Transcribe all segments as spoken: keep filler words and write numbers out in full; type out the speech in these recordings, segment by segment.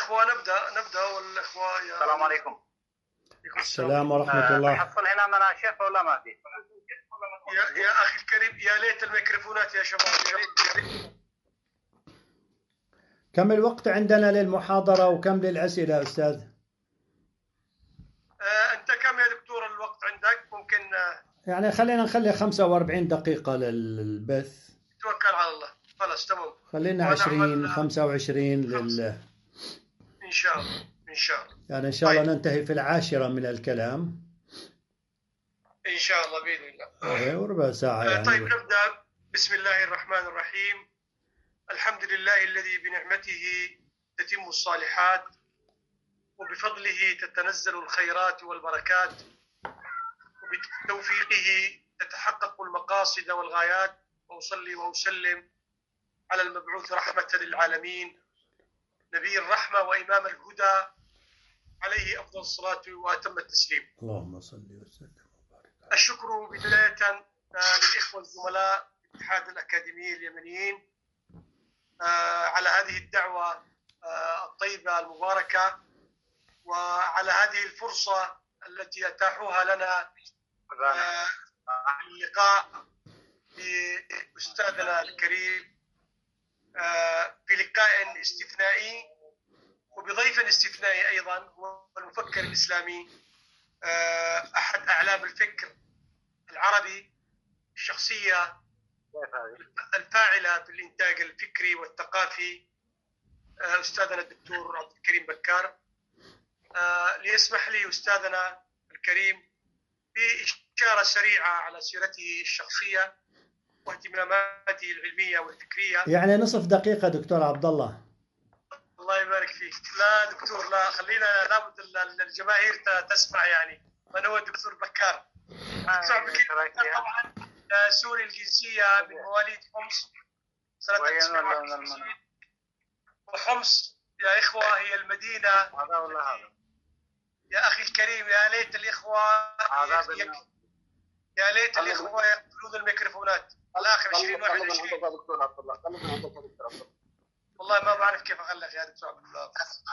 إخوة نبدأ نبدأ والإخوة يا السلام عليكم. السلام ورحمة الله. حصل هنا مناشف ولا ما في؟ يا, يا أخي الكريم، يا ليت الميكروفونات يا شباب، يا ليت, يا ليت. كم الوقت عندنا للمحاضرة وكم للأسئلة أستاذ؟ آه أنت كم يا دكتور الوقت عندك؟ ممكن آه يعني خلينا نخلي خمسة وأربعين دقيقة للبث. توكل على الله. خلاص تمام. خلينا عشرين خمسة وعشرين لل إن شاء الله إن شاء الله. يعني إن شاء الله طيب. ننتهي في العاشرة من الكلام إن شاء الله بإذن الله. إيه، وربع ساعة آه يعني. طيب نبدأ. بسم الله الرحمن الرحيم. الحمد لله الذي بنعمته تتم الصالحات وبفضله تتنزل الخيرات والبركات وبتوفيقه تتحقق المقاصد والغايات، وأصلي وأسلم على المبعوث رحمة للعالمين نبي الرحمة وإمام الهدى، عليه أفضل الصلاة وأتم التسليم. اللهم صل وسلم وبارك. الشكر بداية للإخوة الزملاء في اتحاد الأكاديميين اليمنيين على هذه الدعوة الطيبة المباركة، وعلى هذه الفرصة التي أتاحوها لنا اللقاء بأستاذنا الكريم في لقاء استثنائي وبضيف استثنائي أيضا، هو المفكر الإسلامي، أحد أعلام الفكر العربي، الشخصية الفاعلة في الإنتاج الفكري والثقافي، أستاذنا الدكتور عبد الكريم بكار. ليسمح لي أستاذنا الكريم بإشارة سريعة على سيرته الشخصية واهتماماته العلمية والفكرية. يعني نصف دقيقة دكتور عبد الله. الله يبارك فيك. لا دكتور، لا، خلينا، لابد الجماهير تسمع يعني من هو الدكتور بكار. الدكتور بكار طبعا سوري الجنسية، من مواليد حمص سنة تسعة وخمسين. وحمص يا إخوة هي المدينة، هذا ولا هذا يا أخي الكريم، يا ليت الإخوة يا ليت الإخوة يقفلون الميكروفونات الآخر عشرين واحد وعشرين. والله ما بعرف كيف أغلق يا دكتور عبد الله.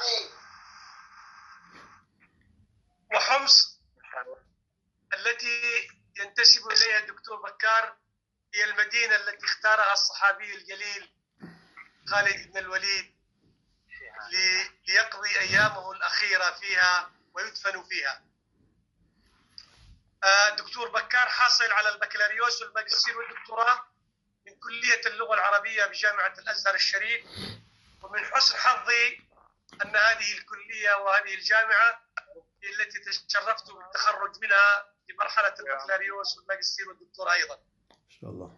وحمص التي ينتسب إليها الدكتور بكار هي المدينة التي اختارها الصحابي الجليل خالد بن الوليد ليقضي أيامه الأخيرة فيها ويدفن فيها. الدكتور بكار حاصل على البكالوريوس والماجستير والدكتوراه من كلية اللغة العربية بجامعة الأزهر الشريف، ومن حسن حظي أن هذه الكلية وهذه الجامعة هي التي تشرفت بالتخرج منها في مرحلة البكالوريوس والماجستير والدكتوراه أيضا. إن شاء الله.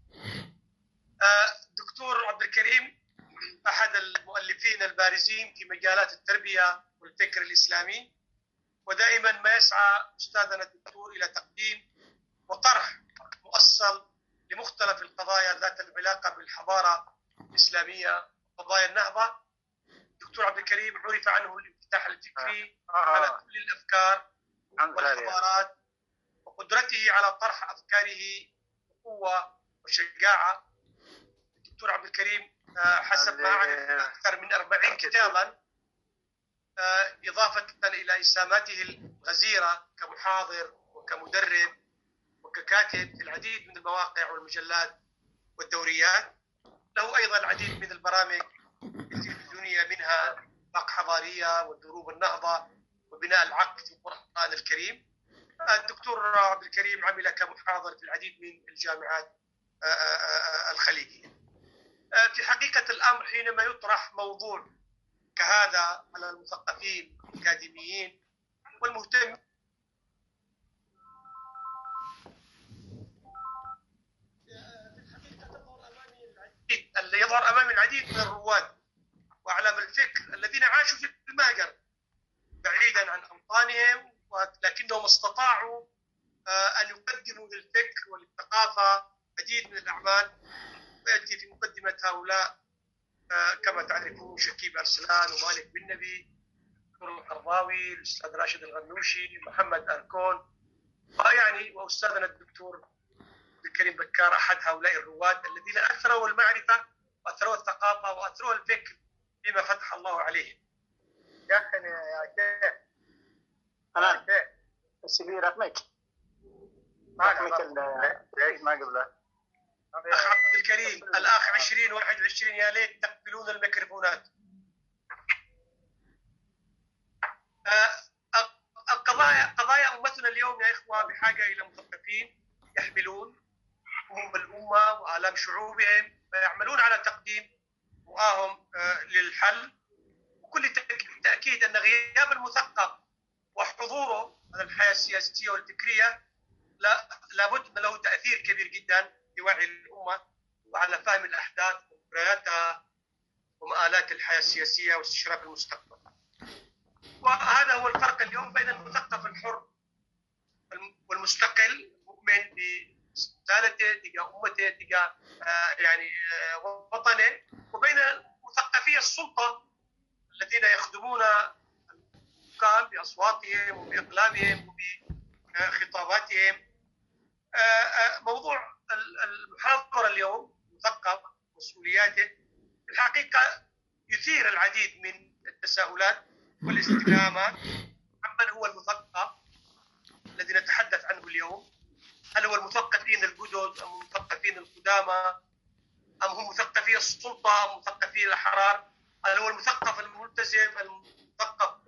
دكتور عبد الكريم أحد المؤلفين البارزين في مجالات التربية والفكر الإسلامي، ودائما ما يسعى أستاذنا الدكتور إلى تقديم وطرح مؤصل لمختلف القضايا ذات العلاقة بالحضارة الإسلامية وقضايا النهضة. دكتور عبد الكريم عرف عنه الانفتاح الفكري على كل الأفكار والحضارات، وقدرته على طرح أفكاره بقوة وشجاعة. الدكتور عبد الكريم حسب ما أعرف أكثر من أربعين كتابا، إضافة إلى إسهاماته الغزيرة كمحاضر وكمدرب وككاتب في العديد من المواقع والمجلات والدوريات. له أيضا العديد من البرامج التلفزيونية، منها طاقة حضارية ودروب النهضة وبناء العقل في القرآن الكريم. الدكتور عبد الكريم عمل كمحاضر في العديد من الجامعات الخليجية. في حقيقة الأمر حينما يطرح موضوع كهذا على المثقفين الأكاديميين والمهتمين اللي يظهر أمامي العديد من الرواد وأعلام الفكر الذين عاشوا في المهجر بعيدا عن أوطانهم، ولكنهم استطاعوا أن يقدموا للفكر وللثقافة عديد من الأعمال. ويأتي في مقدمة هؤلاء كما تعرفون شكيب أرسلان ومالك بن نبي، الدكتور القرضاوي، الأستاذ راشد الغنوشي، محمد أركون، يعني وأستاذنا الدكتور الكريم بكار أحد هؤلاء الرواد الذين أثروا المعرفة وأثروا الثقافة وأثروا الفكر بما فتح الله عليهم. يعني يا شيخ أنا يا شيخ سيبي رقمك ما رقمك قبل ال- ليش ما قبله؟ اخ عبد الكريم، الاخ عشرين واحد وعشرين، يا ليت تقفلون الميكروفونات. آه، القضايا قضايا امتنا اليوم يا اخوه بحاجه الى مثقفين يحملون هموم الامه والام شعوبهم ويعملون على تقديم رؤاهم آه، للحل. وكل تأك- تاكيد ان غياب المثقف وحضوره على الحياه السياسيه والفكريه لا لابد له تاثير كبير جدا في وعي الامه وعلى فهم الاحداث ومجرياتها ومآلات الحياه السياسيه واستشراف المستقبل. وهذا هو الفرق اليوم بين المثقف الحر والمستقل المؤمن برسالته تجاه امته تجاه آه، يعني آه، وطنه، وبين مثقفي السلطه الذين يخدمون الحكام باصواتهم وباقلامهم وبخطاباتهم. آه، آه، موضوع المحاضره اليوم مثقف مسؤولياته الحقيقه يثير العديد من التساؤلات والاستفهامات عمن هو المثقف الذي نتحدث عنه اليوم. هل هو المثقفين الجدد ام المثقفين القدامى ام هم مثقفي السلطه ام مثقفي الاحرار؟ هل هو المثقف الملتزم المثقف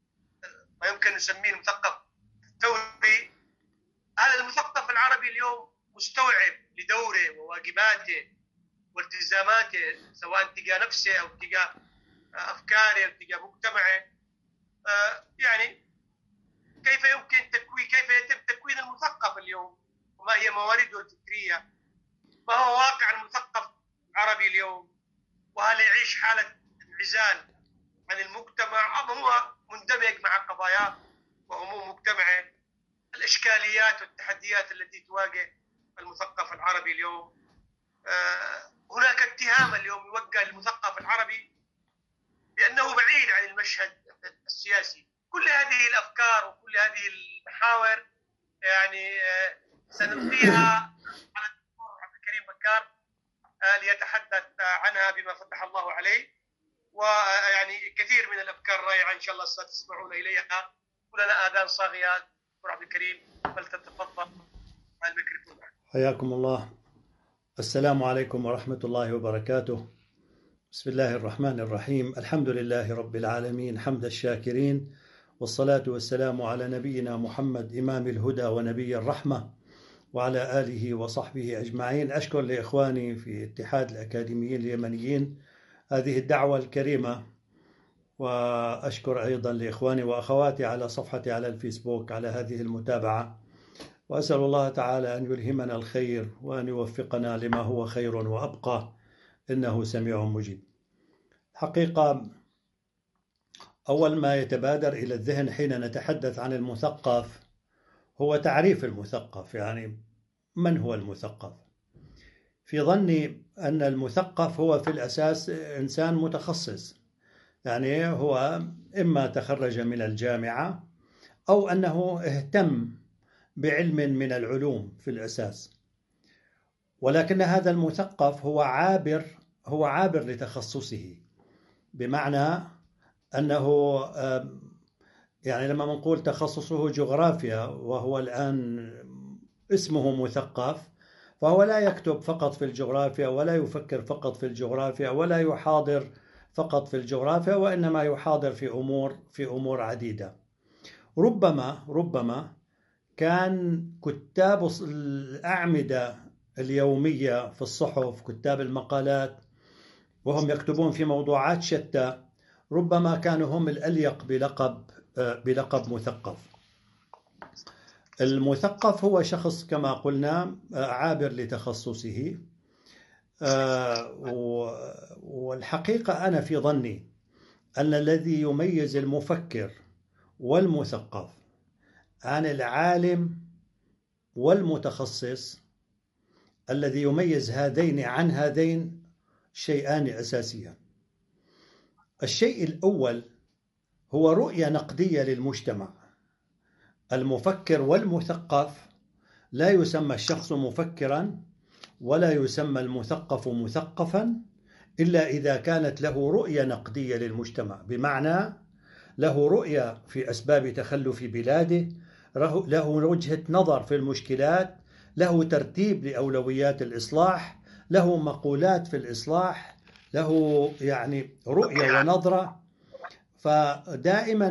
ما يمكن نسميه المثقف الثوري؟ هل المثقف العربي اليوم مستوعب لدوره وواجباته والتزاماته سواء تجاه نفسه او تجاه افكاره او تجاه مجتمعه؟ آه يعني كيف يمكن تكوين كيف يتم تكوين المثقف اليوم؟ وما هي موارده الفكريه؟ ما هو واقع المثقف العربي اليوم؟ وهل يعيش حاله انعزال عن المجتمع ام هو مندمج مع قضاياه وهموم مجتمعه؟ الاشكاليات والتحديات التي تواجه المثقف العربي اليوم. آه هناك اتهام اليوم يوجه للمثقف العربي بأنه بعيد عن المشهد السياسي. كل هذه الأفكار وكل هذه المحاور يعني سنلقيها على الدكتور عبد الكريم بكار ليتحدث عنها بما فتح الله عليه، ويعني كثير من الأفكار الرائعة إن شاء الله ستسمعون إليها. ولنا آذان صاغية. دكتور عبد الكريم فلتتفضل مع الميكروفون. حياكم الله. السلام عليكم ورحمة الله وبركاته. بسم الله الرحمن الرحيم. الحمد لله رب العالمين حمد الشاكرين، والصلاة والسلام على نبينا محمد إمام الهدى ونبي الرحمة وعلى آله وصحبه أجمعين. أشكر لإخواني في اتحاد الأكاديميين اليمنيين هذه الدعوة الكريمة، وأشكر أيضا لإخواني وأخواتي على صفحتي على الفيسبوك على هذه المتابعة، وأسأل الله تعالى أن يلهمنا الخير وأن يوفقنا لما هو خير وأبقى، إنه سميع مجيب. حقيقة أول ما يتبادر إلى الذهن حين نتحدث عن المثقف هو تعريف المثقف. يعني من هو المثقف؟ في ظني أن المثقف هو في الأساس إنسان متخصص، يعني هو إما تخرج من الجامعة أو أنه اهتم بعلم من العلوم في الأساس، ولكن هذا المثقف هو عابر هو عابر لتخصصه، بمعنى أنه يعني لما نقول تخصصه جغرافيا وهو الآن اسمه مثقف، فهو لا يكتب فقط في الجغرافيا ولا يفكر فقط في الجغرافيا ولا يحاضر فقط في الجغرافيا، وإنما يحاضر في أمور في أمور عديدة. ربما ربما كان كتاب الأعمدة اليومية في الصحف، كتاب المقالات، وهم يكتبون في موضوعات شتى، ربما كانوا هم الأليق بلقب بلقب مثقف. المثقف هو شخص كما قلنا عابر لتخصصه، والحقيقة أنا في ظني أن الذي يميز المفكر والمثقف عن العالم والمتخصص، الذي يميز هذين عن هذين شيئان أساسيان. الشيء الأول هو رؤية نقدية للمجتمع. المفكر والمثقف لا يسمى الشخص مفكرا ولا يسمى المثقف مثقفا إلا إذا كانت له رؤية نقدية للمجتمع، بمعنى له رؤية في أسباب تخلف بلاده، له وجهة نظر في المشكلات، له ترتيب لأولويات الإصلاح، له مقولات في الإصلاح، له يعني رؤية ونظرة. فدائما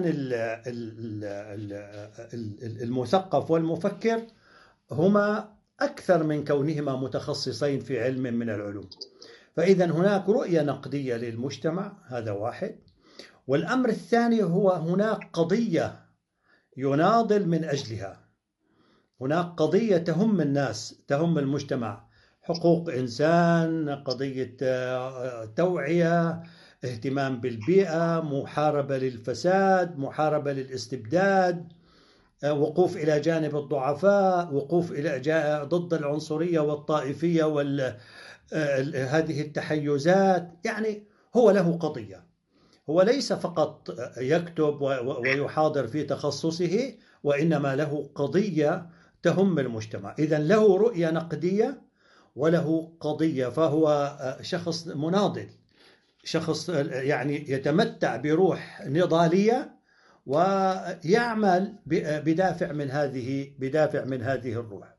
المثقف والمفكر هما أكثر من كونهما متخصصين في علم من العلوم. فإذا هناك رؤية نقدية للمجتمع، هذا واحد. والأمر الثاني هو هناك قضية يناضل من أجلها، هناك قضية تهم الناس، تهم المجتمع، حقوق إنسان، قضية توعية، اهتمام بالبيئة، محاربة للفساد، محاربة للاستبداد، وقوف إلى جانب الضعفاء، وقوف إلى ضد العنصرية والطائفية وهذه التحيزات. يعني هو له قضية، هو ليس فقط يكتب ويحاضر في تخصصه، وإنما له قضية تهم المجتمع. إذن له رؤية نقدية وله قضية، فهو شخص مناضل، شخص يعني يتمتع بروح نضالية ويعمل بدافع من هذه بدافع من هذه الروح.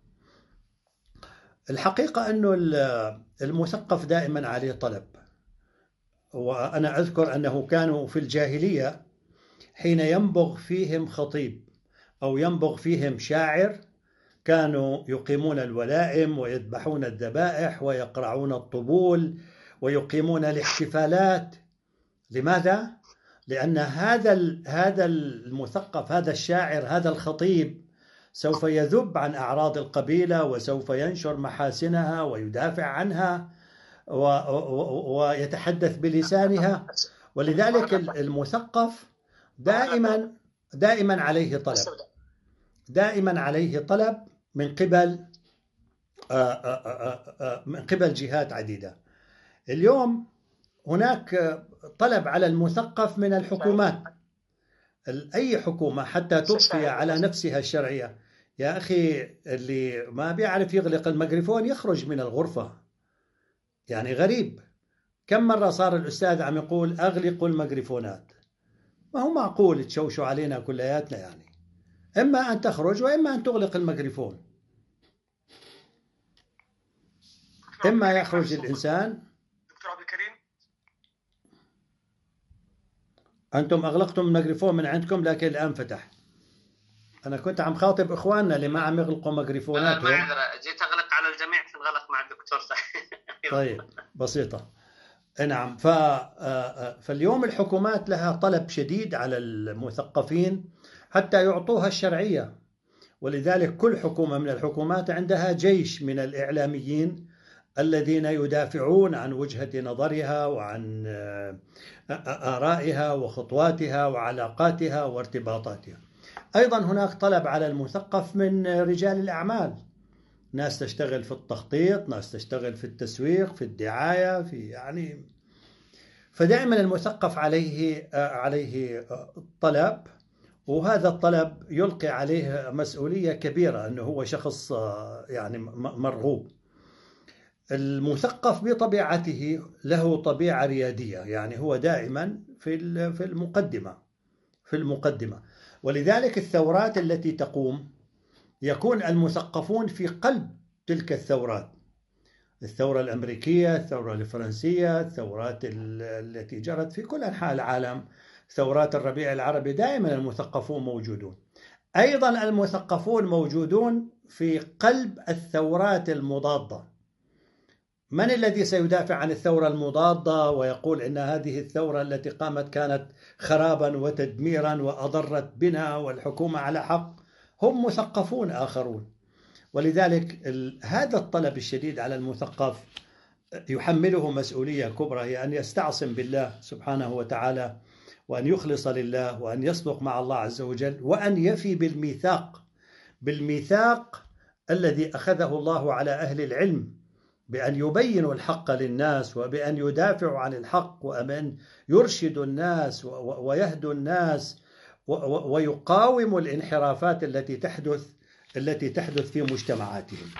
الحقيقة أنه المثقف دائما عليه طلب، وأنا أذكر أنه كانوا في الجاهلية حين ينبغ فيهم خطيب أو ينبغ فيهم شاعر كانوا يقيمون الولائم ويذبحون الذبائح ويقرعون الطبول ويقيمون الاحتفالات. لماذا؟ لأن هذا هذا المثقف، هذا الشاعر، هذا الخطيب سوف يذب عن أعراض القبيلة وسوف ينشر محاسنها ويدافع عنها ويتحدث بلسانها. ولذلك المثقف دائما دائما عليه طلب، دائما عليه طلب من قبل من قبل جهات عديدة. اليوم هناك طلب على المثقف من الحكومات، أي حكومة حتى تضفي على نفسها الشرعية. يا أخي اللي ما بيعرف يغلق الميكروفون يخرج من الغرفة، يعني غريب. كم مرة صار الأستاذ عم يقول أغلقوا الميكروفونات؟ ما هو معقول تشوشوا علينا كلياتنا، يعني إما أن تخرج وإما أن تغلق الميكروفون. إما يخرج الإنسان. دكتور عبد الكريم، أنتم أغلقتم الميكروفون من عندكم لكن الآن فتح. أنا كنت عم خاطب إخواننا اللي ما عم يغلقوا ميكروفوناتهم. معذرة، جيت أغلق على الجميع فانغلق مع الدكتور. طيب بسيطة. نعم. ف... فاليوم الحكومات لها طلب شديد على المثقفين حتى يعطوها الشرعية، ولذلك كل حكومة من الحكومات عندها جيش من الإعلاميين الذين يدافعون عن وجهة نظرها وعن آرائها وخطواتها وعلاقاتها وارتباطاتها. أيضا هناك طلب على المثقف من رجال الأعمال، ناس تشتغل في التخطيط، ناس تشتغل في التسويق، في الدعاية، في يعني فدائما المثقف عليه عليه طلب، وهذا الطلب يلقي عليه مسؤولية كبيرة أنه هو شخص يعني مرغوب. المثقف بطبيعته له طبيعة ريادية، يعني هو دائما في في المقدمة في المقدمة ولذلك الثورات التي تقوم يكون المثقفون في قلب تلك الثورات، الثورة الأمريكية، الثورة الفرنسية، الثورات التي جرت في كل أنحاء العالم، ثورات الربيع العربي، دائما المثقفون موجودون. أيضا المثقفون موجودون في قلب الثورات المضادة. من الذي سيدافع عن الثورة المضادة ويقول إن هذه الثورة التي قامت كانت خرابا وتدميرا وأضرت بنا والحكومة على حق؟ هم مثقفون آخرون. ولذلك هذا الطلب الشديد على المثقف يحمله مسؤولية كبرى، هي أن يستعصم بالله سبحانه وتعالى، وأن يخلص لله، وأن يصدق مع الله عز وجل، وأن يفي بالميثاق بالميثاق الذي أخذه الله على أهل العلم بأن يبينوا الحق للناس، وبأن يدافعوا عن الحق، وأن يرشدوا الناس ويهدوا الناس ويقاوموا الانحرافات التي تحدث التي تحدث في مجتمعاتهم.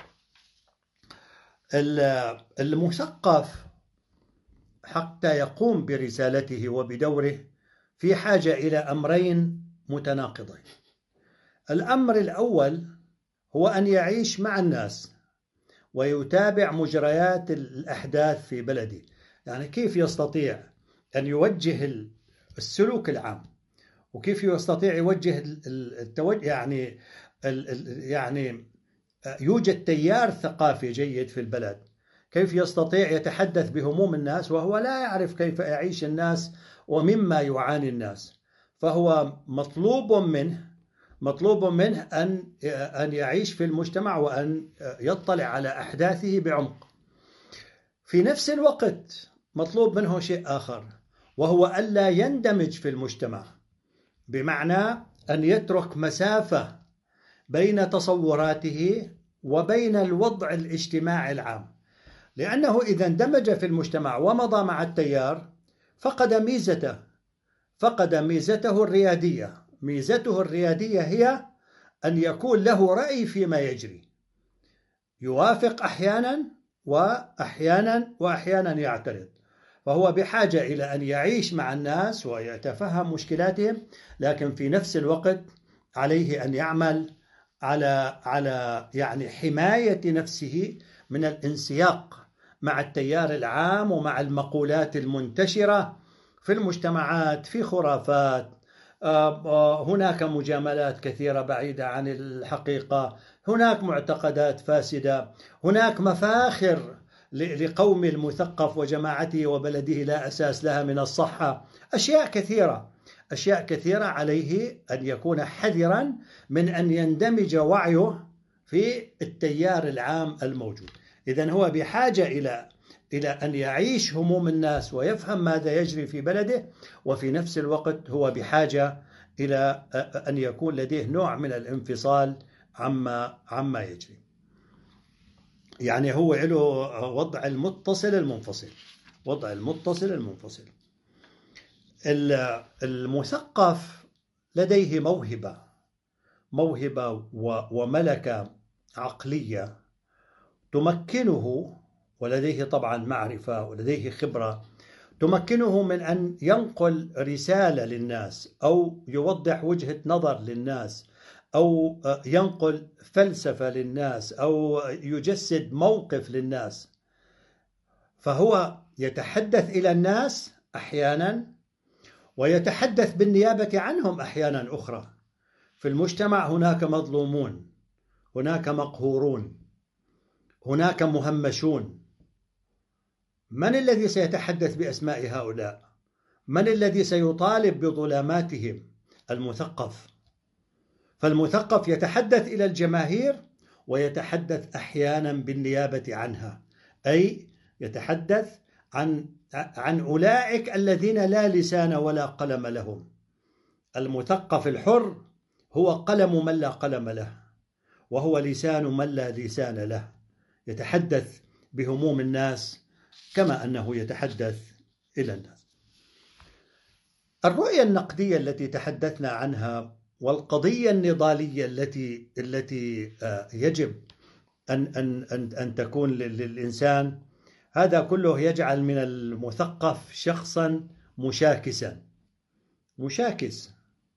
المثقف حتى يقوم برسالته وبدوره في حاجة إلى أمرين متناقضين. الأمر الأول هو أن يعيش مع الناس ويتابع مجريات الأحداث في بلده. يعني كيف يستطيع أن يوجه السلوك العام، وكيف يستطيع يوجه التوجه، يعني يعني يوجد تيار ثقافي جيد في البلد، كيف يستطيع يتحدث بهموم الناس وهو لا يعرف كيف يعيش الناس ومما يعاني الناس. فهو مطلوب منه مطلوب منه أن أن يعيش في المجتمع وأن يطلع على أحداثه بعمق. في نفس الوقت مطلوب منه شيء آخر، وهو ألا يندمج في المجتمع، بمعنى أن يترك مسافة بين تصوراته وبين الوضع الاجتماعي العام، لأنه إذا اندمج في المجتمع ومضى مع التيار فقد ميزته فقد ميزته الريادية. ميزته الريادية هي أن يكون له رأي فيما يجري، يوافق أحيانا وأحيانا وأحيانا يعترض. فهو بحاجة إلى أن يعيش مع الناس ويتفهم مشكلاتهم، لكن في نفس الوقت عليه أن يعمل على على يعني حماية نفسه من الانسياق مع التيار العام ومع المقولات المنتشرة في المجتمعات، في خرافات، هناك مجاملات كثيرة بعيدة عن الحقيقة، هناك معتقدات فاسدة، هناك مفاخر لقوم المثقف وجماعته وبلده لا أساس لها من الصحة، أشياء كثيرة أشياء كثيرة عليه أن يكون حذرا من أن يندمج وعيه في التيار العام الموجود. إذن هو بحاجة إلى إلى أن يعيش هموم الناس ويفهم ماذا يجري في بلده، وفي نفس الوقت هو بحاجة إلى أن يكون لديه نوع من الانفصال عما عما يجري. يعني هو له وضع المتصل المنفصل وضع المتصل المنفصل. المثقف لديه موهبة موهبة وملكة عقلية تمكنه، ولديه طبعا معرفة ولديه خبرة تمكنه من أن ينقل رسالة للناس، أو يوضح وجهة نظر للناس، أو ينقل فلسفة للناس، أو يجسد موقف للناس. فهو يتحدث إلى الناس أحيانا ويتحدث بالنيابة عنهم أحيانا أخرى. في المجتمع هناك مظلومون، هناك مقهورون، هناك مهمشون. من الذي سيتحدث بأسماء هؤلاء؟ من الذي سيطالب بظلاماتهم؟ المثقف. فالمثقف يتحدث إلى الجماهير ويتحدث أحيانا بالنيابة عنها، أي يتحدث عن عن أولئك الذين لا لسان ولا قلم لهم. المثقف الحر هو قلم من لا قلم له، وهو لسان من لا لسان له، يتحدث بهموم الناس كما أنه يتحدث إلى الناس. الرؤية النقدية التي تحدثنا عنها والقضية النضالية التي التي يجب أن أن أن أن تكون للإنسان، هذا كله يجعل من المثقف شخصا مشاكسا مشاكس،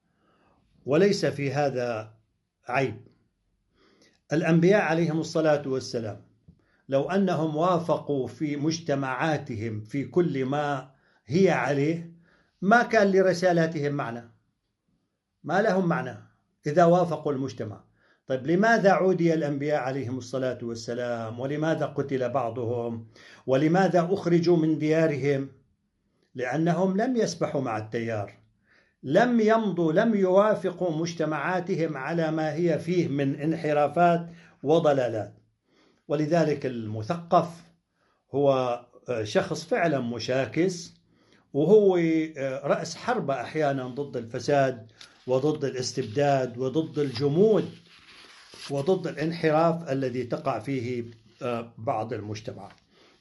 وليس في هذا عيب. الأنبياء عليهم الصلاة والسلام لو أنهم وافقوا في مجتمعاتهم في كل ما هي عليه ما كان لرسالاتهم معنى، ما لهم معنى إذا وافقوا المجتمع. طيب لماذا عودي الأنبياء عليهم الصلاة والسلام؟ ولماذا قتل بعضهم؟ ولماذا أخرجوا من ديارهم؟ لأنهم لم يسبحوا مع التيار، لم يمضوا، لم يوافقوا مجتمعاتهم على ما هي فيه من انحرافات وضلالات. ولذلك المثقف هو شخص فعلا مشاكس، وهو رأس حرب أحيانا ضد الفساد وضد الاستبداد وضد الجمود وضد الانحراف الذي تقع فيه بعض المجتمعات.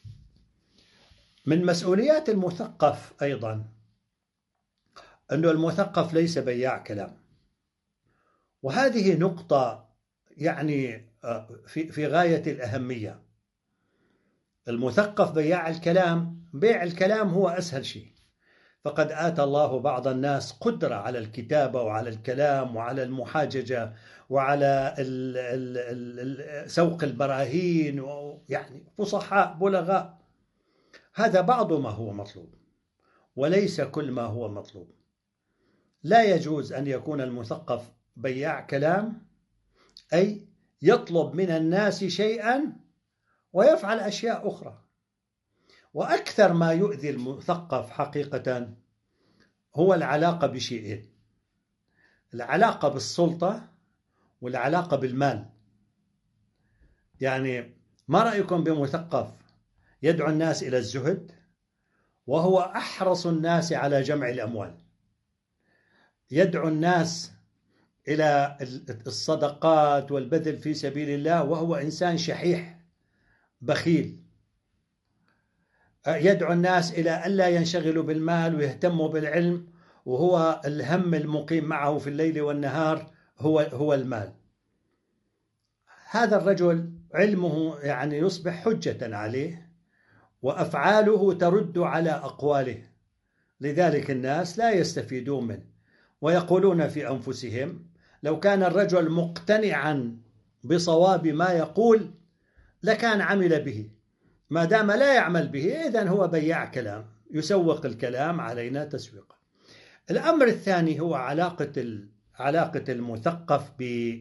من مسؤوليات المثقف أيضا أن المثقف ليس بياع كلام، وهذه نقطة يعني في في غاية الأهمية. المثقف بياع الكلام، بيع الكلام هو أسهل شيء، فقد آتى الله بعض الناس قدرة على الكتابة وعلى الكلام وعلى المحاججة وعلى ال ال ال سوق البراهين، يعني فصحاء بلغاء. هذا بعض ما هو مطلوب وليس كل ما هو مطلوب. لا يجوز أن يكون المثقف بياع كلام، أي يطلب من الناس شيئا ويفعل أشياء أخرى. وأكثر ما يؤذي المثقف حقيقة هو العلاقة بشيئين: العلاقة بالسلطة والعلاقة بالمال. يعني ما رأيكم بمثقف يدعو الناس إلى الزهد وهو أحرص الناس على جمع الأموال، يدعو الناس إلى الصدقات والبذل في سبيل الله وهو إنسان شحيح بخيل، يدعو الناس إلى ألا ينشغلوا بالمال ويهتموا بالعلم وهو الهم المقيم معه في الليل والنهار هو هو المال. هذا الرجل علمه يعني يصبح حجة عليه وأفعاله ترد على أقواله، لذلك الناس لا يستفيدون منه ويقولون في أنفسهم: لو كان الرجل مقتنعا بصواب ما يقول لكان عمل به، ما دام لا يعمل به إذن هو بياع كلام يسوق الكلام علينا تسويقا. الأمر الثاني هو علاقة علاقة المثقف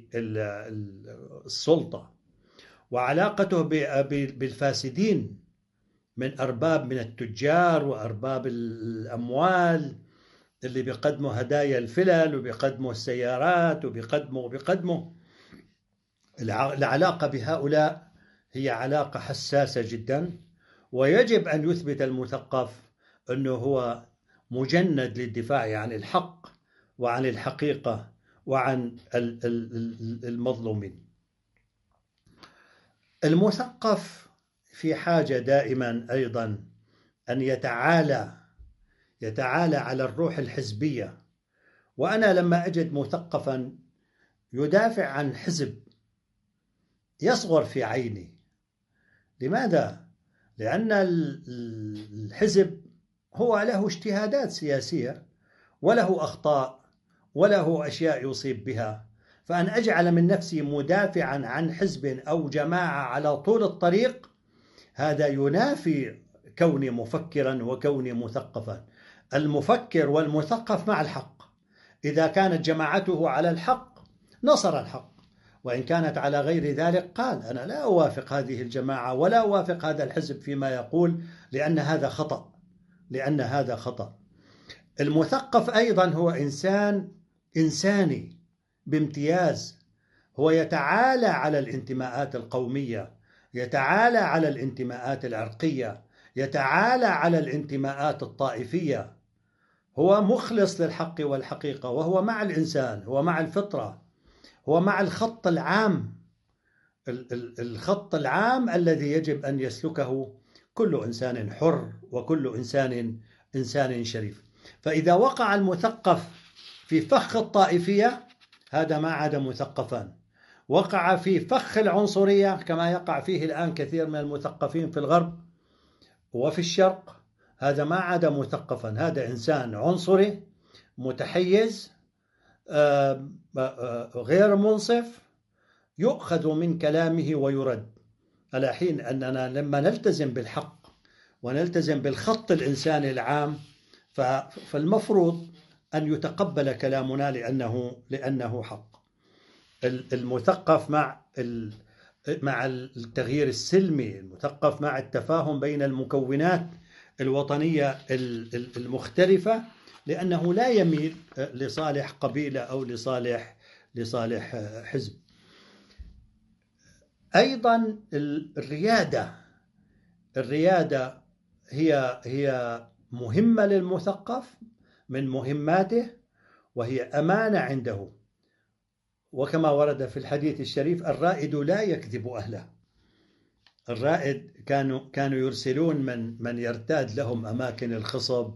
بالسلطة وعلاقته بالفاسدين من أرباب من التجار وأرباب الأموال اللي بيقدموا هدايا الفلل وبيقدموا السيارات وبيقدموا وبيقدموا. العلاقة بهؤلاء هي علاقة حساسة جدا، ويجب أن يثبت المثقف أنه هو مجند للدفاع عن الحق وعن الحقيقة وعن المظلومين. المثقف في حاجة دائما أيضا أن يتعالى يتعالى على الروح الحزبية. وأنا لما أجد مثقفا يدافع عن حزب يصغر في عيني. لماذا؟ لأن الحزب هو له اجتهادات سياسية وله أخطاء وله أشياء يصيب بها، فأن أجعل من نفسي مدافعا عن حزب أو جماعة على طول الطريق هذا ينافي كوني مفكرا وكوني مثقفا. المفكر والمثقف مع الحق، إذا كانت جماعته على الحق نصر الحق، وإن كانت على غير ذلك قال أنا لا أوافق هذه الجماعة ولا أوافق هذا الحزب فيما يقول لأن هذا خطأ لأن هذا خطأ. المثقف أيضا هو إنسان إنساني بامتياز، هو يتعالى على الانتماءات القومية، يتعالى على الانتماءات العرقية، يتعالى على الانتماءات الطائفية، هو مخلص للحق والحقيقة، وهو مع الإنسان، هو مع الفطرة، هو مع الخط العام الخط العام الذي يجب أن يسلكه كل إنسان حر وكل إنسان إنسان شريف. فإذا وقع المثقف في فخ الطائفية هذا ما عاد مثقفا، وقع في فخ العنصرية كما يقع فيه الآن كثير من المثقفين في الغرب وفي الشرق، هذا ما عاد مثقفا، هذا إنسان عنصري متحيز غير منصف يؤخذ من كلامه ويرد. على حين أننا لما نلتزم بالحق ونلتزم بالخط الإنساني العام فالمفروض أن يتقبل كلامنا لأنه لأنه حق. المثقف مع مع التغيير السلمي، المثقف مع التفاهم بين المكونات الوطنية المختلفة، لأنه لا يميل لصالح قبيلة أو لصالح لصالح حزب. أيضا الريادة الريادة هي هي مهمة للمثقف، من مهماته، وهي أمانة عنده. وكما ورد في الحديث الشريف الرائد لا يكذب أهله. الرائد كانوا كانوا يرسلون من من يرتاد لهم أماكن الخصب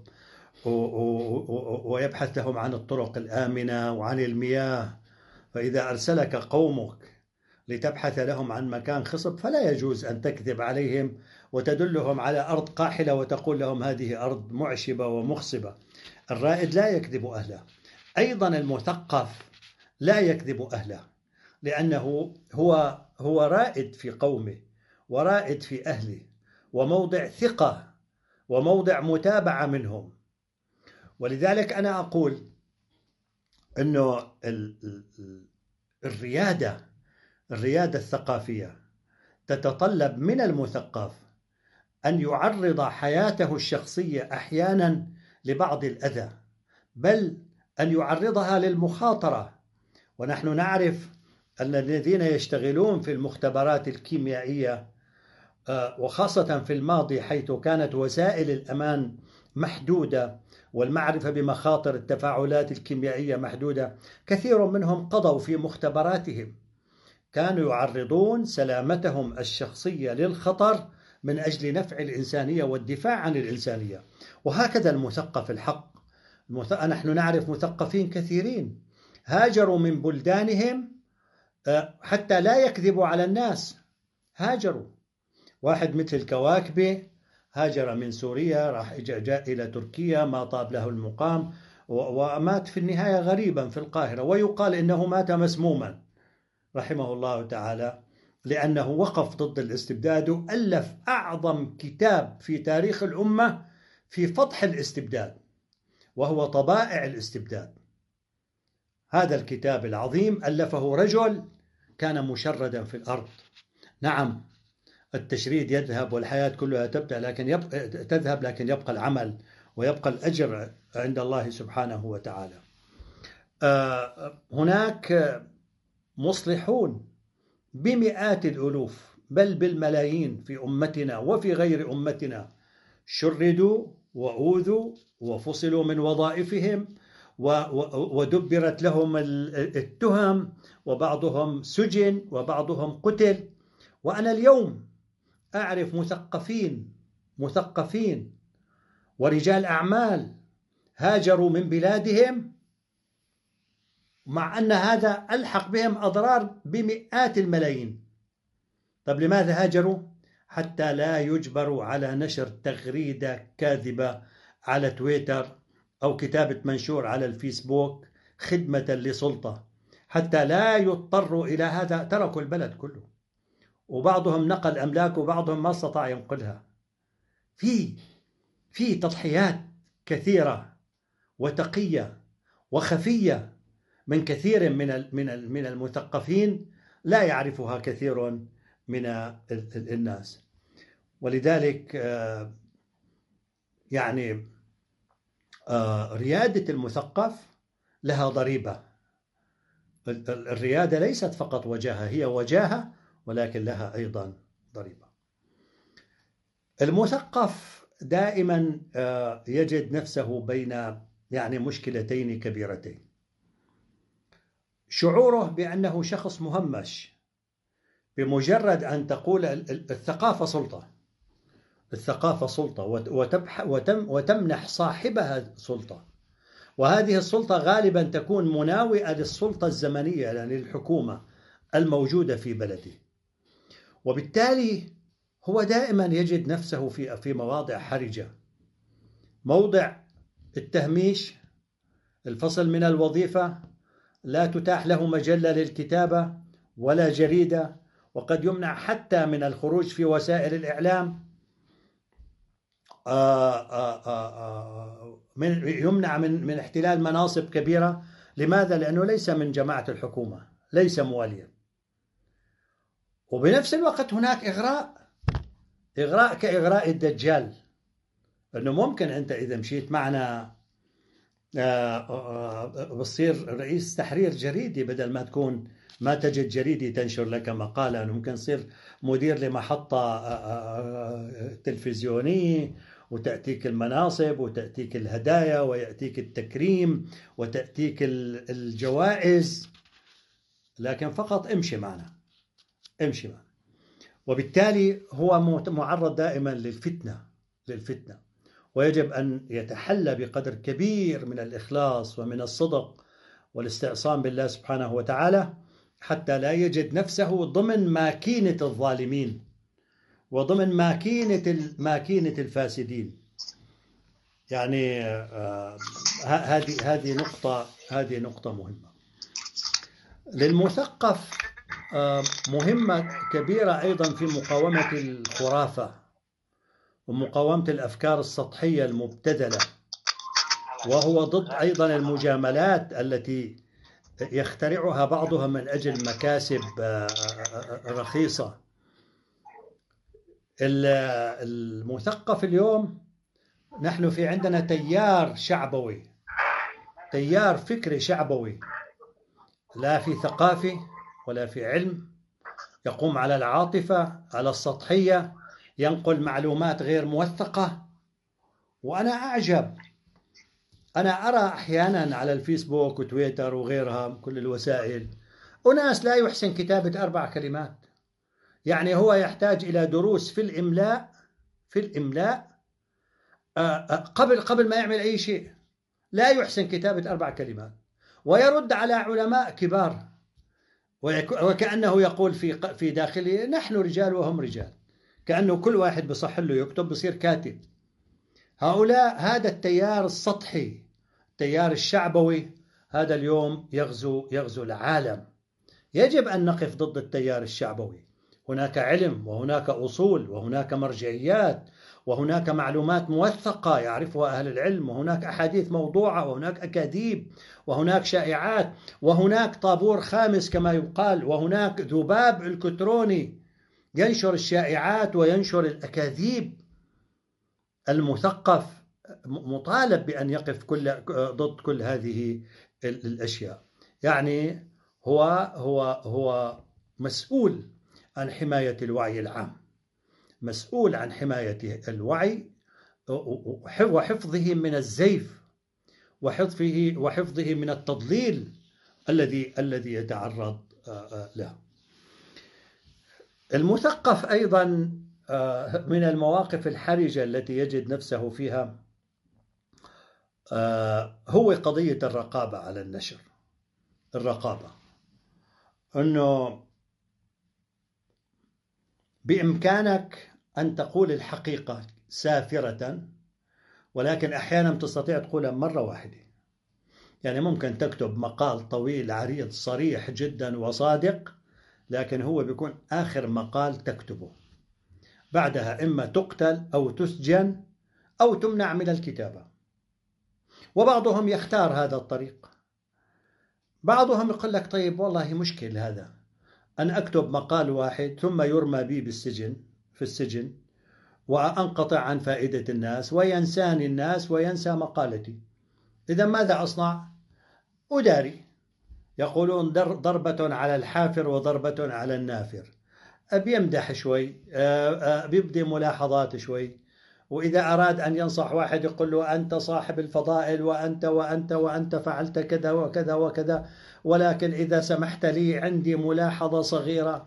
ويبحث لهم عن الطرق الآمنة وعن المياه. فإذا أرسلك قومك لتبحث لهم عن مكان خصب فلا يجوز أن تكذب عليهم وتدلهم على أرض قاحلة وتقول لهم هذه أرض معشبة ومخصبة. الرائد لا يكذب أهله، أيضا المثقف لا يكذب أهله، لأنه هو هو رائد في قومه ورائد في أهله وموضع ثقة وموضع متابعة منهم. ولذلك أنا أقول أنه الريادة الريادة الثقافية تتطلب من المثقف أن يعرض حياته الشخصية أحيانا لبعض الأذى، بل أن يعرضها للمخاطرة. ونحن نعرف أن الذين يشتغلون في المختبرات الكيميائية وخاصة في الماضي حيث كانت وسائل الأمان محدودة والمعرفة بمخاطر التفاعلات الكيميائية محدودة، كثير منهم قضوا في مختبراتهم، كانوا يعرضون سلامتهم الشخصية للخطر من أجل نفع الإنسانية والدفاع عن الإنسانية. وهكذا المثقف الحق، نحن نعرف مثقفين كثيرين هاجروا من بلدانهم حتى لا يكذبوا على الناس، هاجروا. واحد مثل الكواكبي هاجر من سوريا، راح جاء إلى تركيا، ما طاب له المقام ومات في النهاية غريبا في القاهرة، ويقال إنه مات مسموما رحمه الله تعالى، لأنه وقف ضد الاستبداد وألف أعظم كتاب في تاريخ الأمة في فضح الاستبداد، وهو طبائع الاستبداد. هذا الكتاب العظيم ألفه رجل كان مشردا في الأرض. نعم، التشريد يذهب والحياة كلها تبدأ لكن يبقى تذهب لكن يبقى العمل ويبقى الأجر عند الله سبحانه وتعالى. هناك مصلحون بمئات الألوف بل بالملايين في أمتنا وفي غير أمتنا، شردوا وأوذوا وفصلوا من وظائفهم ودبرت لهم التهم، وبعضهم سجن وبعضهم قتل. وأنا اليوم أعرف مثقفين مثقفين ورجال أعمال هاجروا من بلادهم، مع أن هذا ألحق بهم أضرار بمئات الملايين. طب لماذا هاجروا؟ حتى لا يجبروا على نشر تغريدة كاذبة على تويتر أو كتابة منشور على الفيسبوك خدمة لسلطة، حتى لا يضطروا إلى هذا. تركوا البلد كله، وبعضهم نقل أملاك وبعضهم ما استطاع ينقلها. في في تضحيات كثيرة وتقية وخفية من كثير من من من المثقفين لا يعرفها كثير من الناس. ولذلك يعني ريادة المثقف لها ضريبة. الريادة ليست فقط وجاهة، هي وجاهة ولكن لها أيضا ضريبة. المثقف دائما يجد نفسه بين يعني مشكلتين كبيرتين: شعوره بأنه شخص مهمش، بمجرد أن تقول الثقافة سلطة، الثقافة سلطة وتم وتمنح صاحبها سلطة، وهذه السلطة غالبا تكون مناوئة للسلطة الزمنية يعني للحكومة الموجودة في بلده. وبالتالي هو دائما يجد نفسه في في مواضع حرجة، موضع التهميش، الفصل من الوظيفة، لا تتاح له مجلة للكتابة ولا جريدة، وقد يمنع حتى من الخروج في وسائل الإعلام، آآ آآ من يمنع من من احتلال مناصب كبيرة. لماذا؟ لأنه ليس من جماعة الحكومة، ليس مواليا. وبنفس الوقت هناك إغراء، إغراء كإغراء الدجال، أنه ممكن أنت إذا مشيت معنا بتصير رئيس تحرير جريدي، بدل ما تكون ما تجد جريدي تنشر لك مقالة، ممكن تصير مدير لمحطة تلفزيونية وتأتيك المناصب وتأتيك الهدايا ويأتيك التكريم وتأتيك الجوائز، لكن فقط امشي معنا، امشي معنا. وبالتالي هو معرض دائما للفتنة للفتنة ويجب أن يتحلى بقدر كبير من الإخلاص ومن الصدق والاستعصام بالله سبحانه وتعالى، حتى لا يجد نفسه ضمن ماكينة الظالمين وضمن ماكينة ماكينة الفاسدين. يعني هذه هذه نقطة هذه نقطة مهمة. للمثقف مهمة كبيرة أيضا في مقاومة الخرافة ومقاومة الأفكار السطحية المبتذلة، وهو ضد أيضا المجاملات التي يخترعها بعضها من أجل مكاسب رخيصة. المثقف اليوم نحن في عندنا تيار شعبوي، تيار فكري شعبوي، لا في ثقافة ولا في علم، يقوم على العاطفة، على السطحية، ينقل معلومات غير موثقة. وأنا أعجب، أنا أرى أحيانا على الفيسبوك وتويتر وغيرها كل الوسائل أناس لا يحسن كتابة أربع كلمات. يعني هو يحتاج إلى دروس في الإملاء في الإملاء قبل قبل ما يعمل أي شيء. لا يحسن كتابة أربع كلمات ويرد على علماء كبار، وكأنه يقول في في داخله نحن رجال وهم رجال، كأنه كل واحد بصح له يكتب بصير كاتب. هؤلاء هذا التيار السطحي، التيار الشعبوي، هذا اليوم يغزو يغزو العالم. يجب أن نقف ضد التيار الشعبوي. هناك علم وهناك أصول وهناك مرجعيات وهناك معلومات موثقة يعرفها أهل العلم، وهناك أحاديث موضوعة وهناك أكاذيب وهناك شائعات وهناك طابور خامس كما يقال، وهناك ذباب إلكتروني ينشر الشائعات وينشر الأكاذيب. المثقف مطالب بأن يقف كل ضد كل هذه الأشياء. يعني هو هو هو مسؤول عن حماية الوعي العام، مسؤول عن حماية الوعي وحفظه من الزيف وحفظه وحفظه من التضليل الذي الذي يتعرض له. المثقف أيضا من المواقف الحرجة التي يجد نفسه فيها هو قضية الرقابة على النشر. الرقابة أنه بإمكانك أن تقول الحقيقة سافرة، ولكن أحيانا تستطيع تقولها مرة واحدة. يعني ممكن تكتب مقال طويل عريض صريح جدا وصادق، لكن هو بيكون آخر مقال تكتبه، بعدها إما تقتل أو تسجن أو تمنع من الكتابة. وبعضهم يختار هذا الطريق. بعضهم يقول لك طيب والله مشكل هذا، أن أكتب مقال واحد ثم يرمى بي بالسجن في السجن وأنقطع عن فائدة الناس وينساني الناس وينسى مقالتي. إذا ماذا أصنع؟ أداري. يقولون ضربة على الحافر وضربة على النافر. بيمدح شوي، بيبدي ملاحظات شوي، وإذا أراد أن ينصح واحد يقول له أنت صاحب الفضائل وأنت وأنت وأنت فعلت كذا وكذا وكذا، ولكن إذا سمحت لي عندي ملاحظة صغيرة،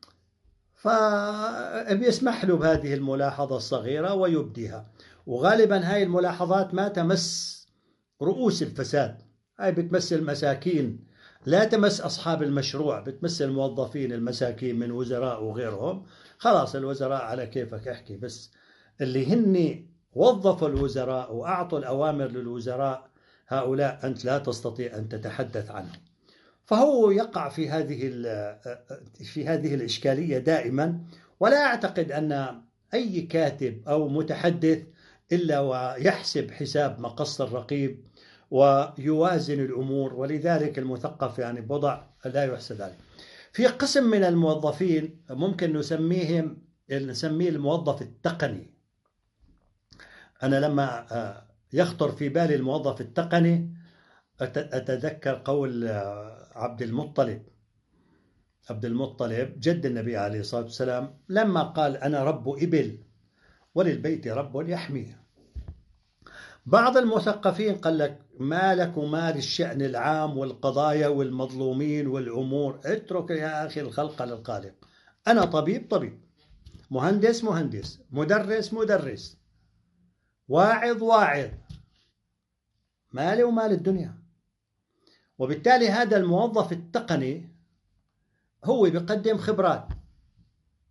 فبيسمح له بهذه الملاحظة الصغيرة ويبديها. وغالبا هاي الملاحظات ما تمس رؤوس الفساد، هاي بتمس المساكين، لا تمس أصحاب المشروع، بتمس الموظفين المساكين من وزراء وغيرهم. خلاص الوزراء على كيفك احكي، بس اللي هن وظفوا الوزراء وأعطوا الأوامر للوزراء هؤلاء أنت لا تستطيع أن تتحدث عنهم. فهو يقع في هذه في هذه الإشكالية دائما. ولا أعتقد أن أي كاتب أو متحدث إلا ويحسب حساب مقص الرقيب ويوازن الأمور، ولذلك المثقف يعني بضع لا يحسد عليه. في قسم من الموظفين ممكن نسميهم نسميه الموظف التقني. أنا لما يخطر في بالي الموظف التقني أتذكر قول عبد المطلب عبد المطلب جد النبي عليه الصلاة والسلام لما قال أنا رب إبل وللبيت رب يحميه. بعض المثقفين قال لك ما لك وما للشأن العام والقضايا والمظلومين والأمور، اترك يا أخي الخلق للخالق. أنا طبيب طبيب، مهندس مهندس، مدرس مدرس، واعظ واعظ، مالي ومال الدنيا. وبالتالي هذا الموظف التقني هو بيقدم خبرات،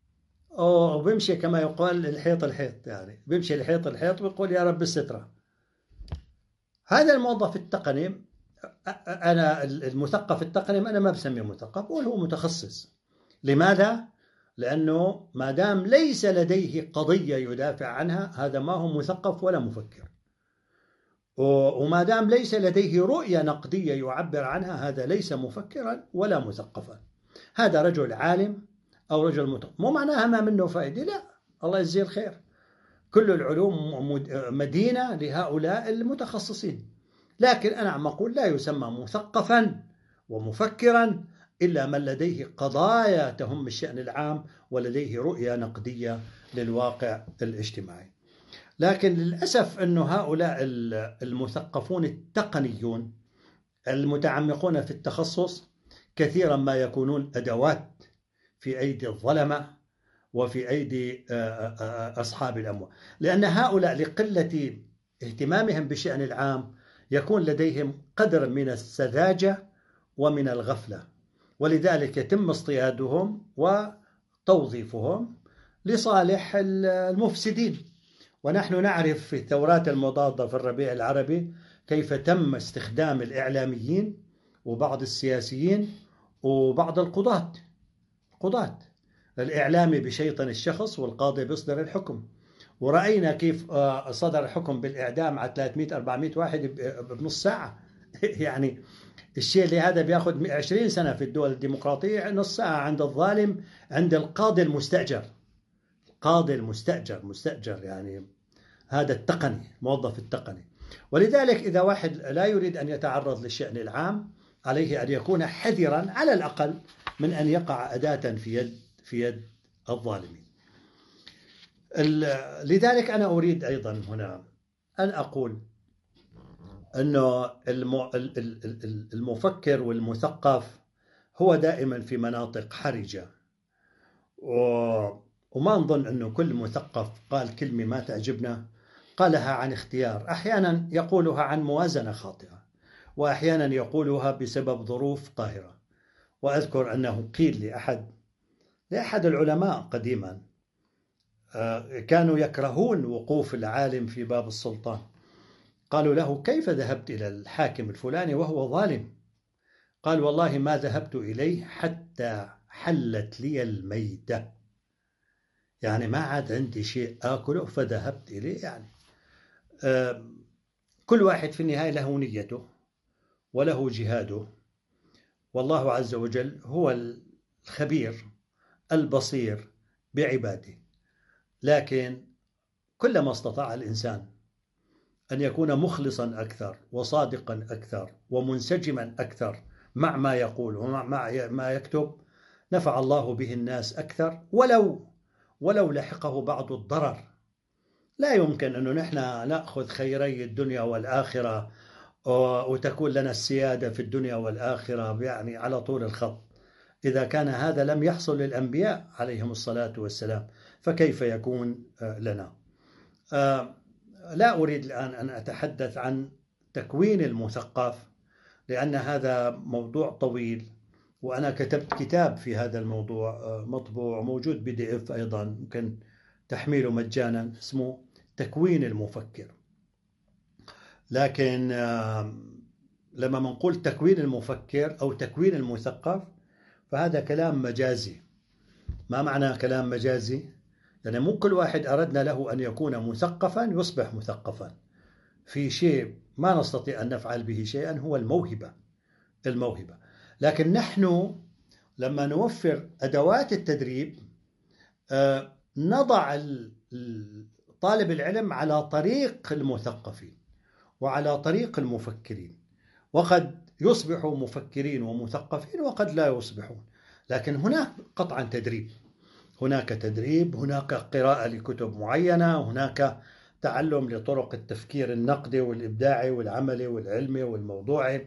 وبيمشي كما يقال الحيط الحيط، يعني بيمشي الحيط الحيط ويقول يا رب السترة. هذا الموظف التقني، أنا المثقف التقني أنا ما بسميه مثقف، بقول هو متخصص. لماذا؟ لأنه ما دام ليس لديه قضية يدافع عنها هذا ما هو مثقف ولا مفكر، وما دام ليس لديه رؤية نقدية يعبر عنها هذا ليس مفكرا ولا مثقفا. هذا رجل عالم أو رجل مثقف، مو معناها ما منه فائدة، لا، الله يجزيه الخير. كل العلوم مدينة لهؤلاء المتخصصين، لكن أنا عم أقول لا يسمى مثقفا ومفكرا إلا من لديه قضايا تهم الشأن العام ولديه رؤية نقدية للواقع الاجتماعي. لكن للأسف أن هؤلاء المثقفون التقنيون المتعمقون في التخصص كثيرا ما يكونون أدوات في أيدي الظلمة وفي أيدي أصحاب الأموال، لأن هؤلاء لقلة اهتمامهم بالشأن العام يكون لديهم قدر من السذاجة ومن الغفلة، ولذلك يتم اصطيادهم وتوظيفهم لصالح المفسدين. ونحن نعرف في الثورات المضادة في الربيع العربي كيف تم استخدام الإعلاميين وبعض السياسيين وبعض القضاة. قضاة الإعلامي بشيطن الشخص والقاضي بيصدر الحكم، ورأينا كيف صدر الحكم بالإعدام على ثلاثمئة أربعمئة واحد بنص ساعة. يعني الشيء اللي هذا بياخذ عشرين سنة في الدول الديمقراطية نص ساعة عند الظالم، عند القاضي المستأجر. القاضي المستأجر مستأجر يعني هذا التقني، موظف التقني. ولذلك إذا واحد لا يريد أن يتعرض للشأن العام عليه أن يكون حذرا على الأقل من أن يقع أداة في يد في يد الظالمين. لذلك أنا أريد أيضا هنا أن أقول أنه المفكر والمثقف هو دائما في مناطق حرجة، وما نظن أنه كل مثقف قال كلمة ما تعجبنا قالها عن اختيار. أحيانا يقولها عن موازنة خاطئة، وأحيانا يقولها بسبب ظروف قاهرة. وأذكر أنه قيل لأحد لأحد العلماء قديما كانوا يكرهون وقوف العالم في باب السلطان، قالوا له كيف ذهبت إلى الحاكم الفلاني وهو ظالم؟ قال والله ما ذهبت إليه حتى حلت لي الميتة، يعني ما عاد عندي شيء آكله فذهبت إليه. يعني كل واحد في النهاية له نيته وله جهاده، والله عز وجل هو الخبير البصير بعباده. لكن كلما استطاع الإنسان أن يكون مخلصا أكثر وصادقا أكثر ومنسجما أكثر مع ما يقول ومع ما يكتب نفع الله به الناس أكثر، ولو ولو لحقه بعض الضرر. لا يمكن أنه نحن نأخذ خيري الدنيا والآخرة وتكون لنا السيادة في الدنيا والآخرة يعني على طول الخط. إذا كان هذا لم يحصل للأنبياء عليهم الصلاة والسلام فكيف يكون لنا؟ لا أريد الآن أن أتحدث عن تكوين المثقف لأن هذا موضوع طويل، وأنا كتبت كتاب في هذا الموضوع مطبوع موجود بي دي إف أيضا ممكن تحميله مجانا، اسمه تكوين المفكر. لكن لما نقول تكوين المفكر أو تكوين المثقف فهذا كلام مجازي. ما معنى كلام مجازي؟ يعني مو كل واحد أردنا له أن يكون مثقفا يصبح مثقفا. في شيء ما نستطيع أن نفعل به شيئا هو الموهبة الموهبة لكن نحن لما نوفر أدوات التدريب نضع طالب العلم على طريق المثقفين وعلى طريق المفكرين، وقد يصبحوا مفكرين ومثقفين وقد لا يصبحون. لكن هناك قطعا تدريب، هناك تدريب، هناك قراءة لكتب معينة، هناك تعلم لطرق التفكير النقدي والإبداعي والعملي والعلمي والموضوعي،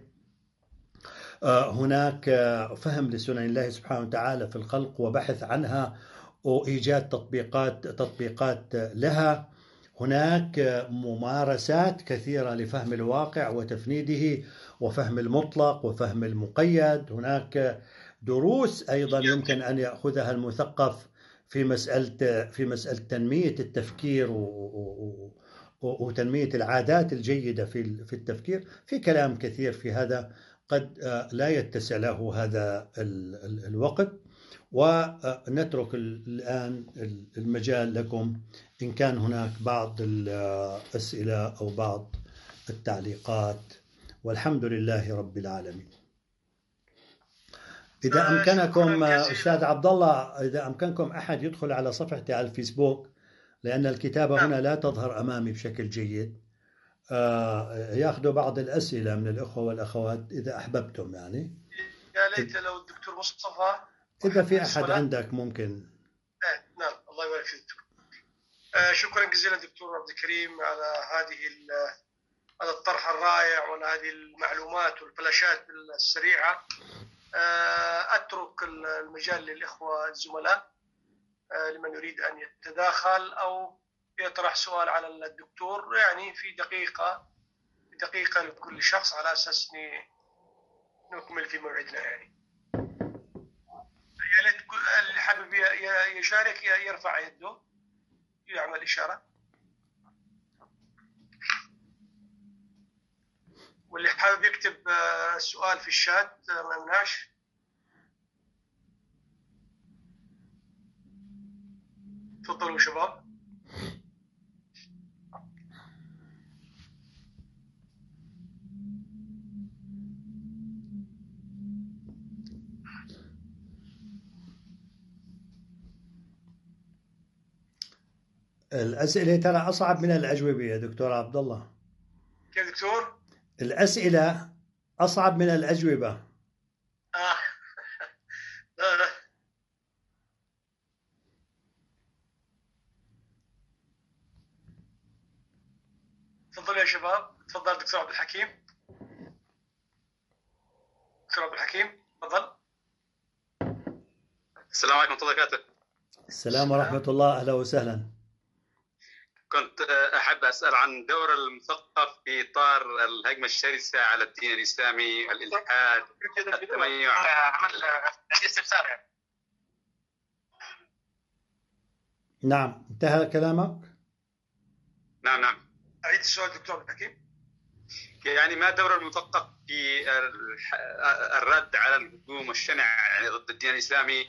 هناك فهم لسنن الله سبحانه وتعالى في الخلق وبحث عنها وإيجاد تطبيقات تطبيقات لها، هناك ممارسات كثيرة لفهم الواقع وتفنيده وفهم المطلق وفهم المقيد، هناك دروس أيضا يمكن أن يأخذها المثقف في مسألة في مسألة تنمية التفكير وتنمية العادات الجيدة في في التفكير. في كلام كثير في هذا، قد لا يتسع له هذا الوقت، ونترك الآن المجال لكم إن كان هناك بعض الأسئلة أو بعض التعليقات. والحمد لله رب العالمين. إذا أمكنكم أستاذ عبد الله، إذا أمكنكم أحد يدخل على صفحتي على الفيسبوك، لأن الكتابة هنا لا تظهر أمامي بشكل جيد، يأخذوا بعض الأسئلة من الأخوة والأخوات إذا أحببتم. يعني يا ليت لو الدكتور مصطفى، إذا في أحد عندك ممكن. آه نعم، الله يبارك فيك. آه شكرا جزيلا دكتور عبد الكريم على هذه هذا الطرح الرائع وعلى هذه المعلومات والفلاشات السريعة. آه أترك المجال للإخوة الزملاء آه لمن يريد أن يتداخل أو يطرح سؤال على الدكتور، يعني في دقيقة دقيقة لكل شخص، على أساس نكمل في موعدنا. يعني يا ليت اللي حابب يشارك يرفع يده، يعمل إشارة، واللي حابب يكتب سؤال في الشات ما يمنعش. تفضلوا شباب. الأسئلة ترى أصعب من الأجوبة يا دكتور عبد الله. كيف دكتور؟ الأسئلة أصعب من الأجوبة. آه. لا لا. تفضل يا شباب. تفضل دكتور عبد الحكيم. دكتور عبد الحكيم تفضل. السلام عليكم ورحمة الله وبركاته. السلام ورحمة الله، أهلا وسهلا. كنت أحب أسأل عن دور المثقف في إطار الهجمة الشرسة على الدين الإسلامي، الإلحاد، التميع. عمل استفسار. نعم، انتهى كلامك؟ نعم نعم. أعيد السؤال دكتور عبد الحكيم. يعني ما دور المثقف في الرد على الهجوم الشنع يعني ضد الدين الإسلامي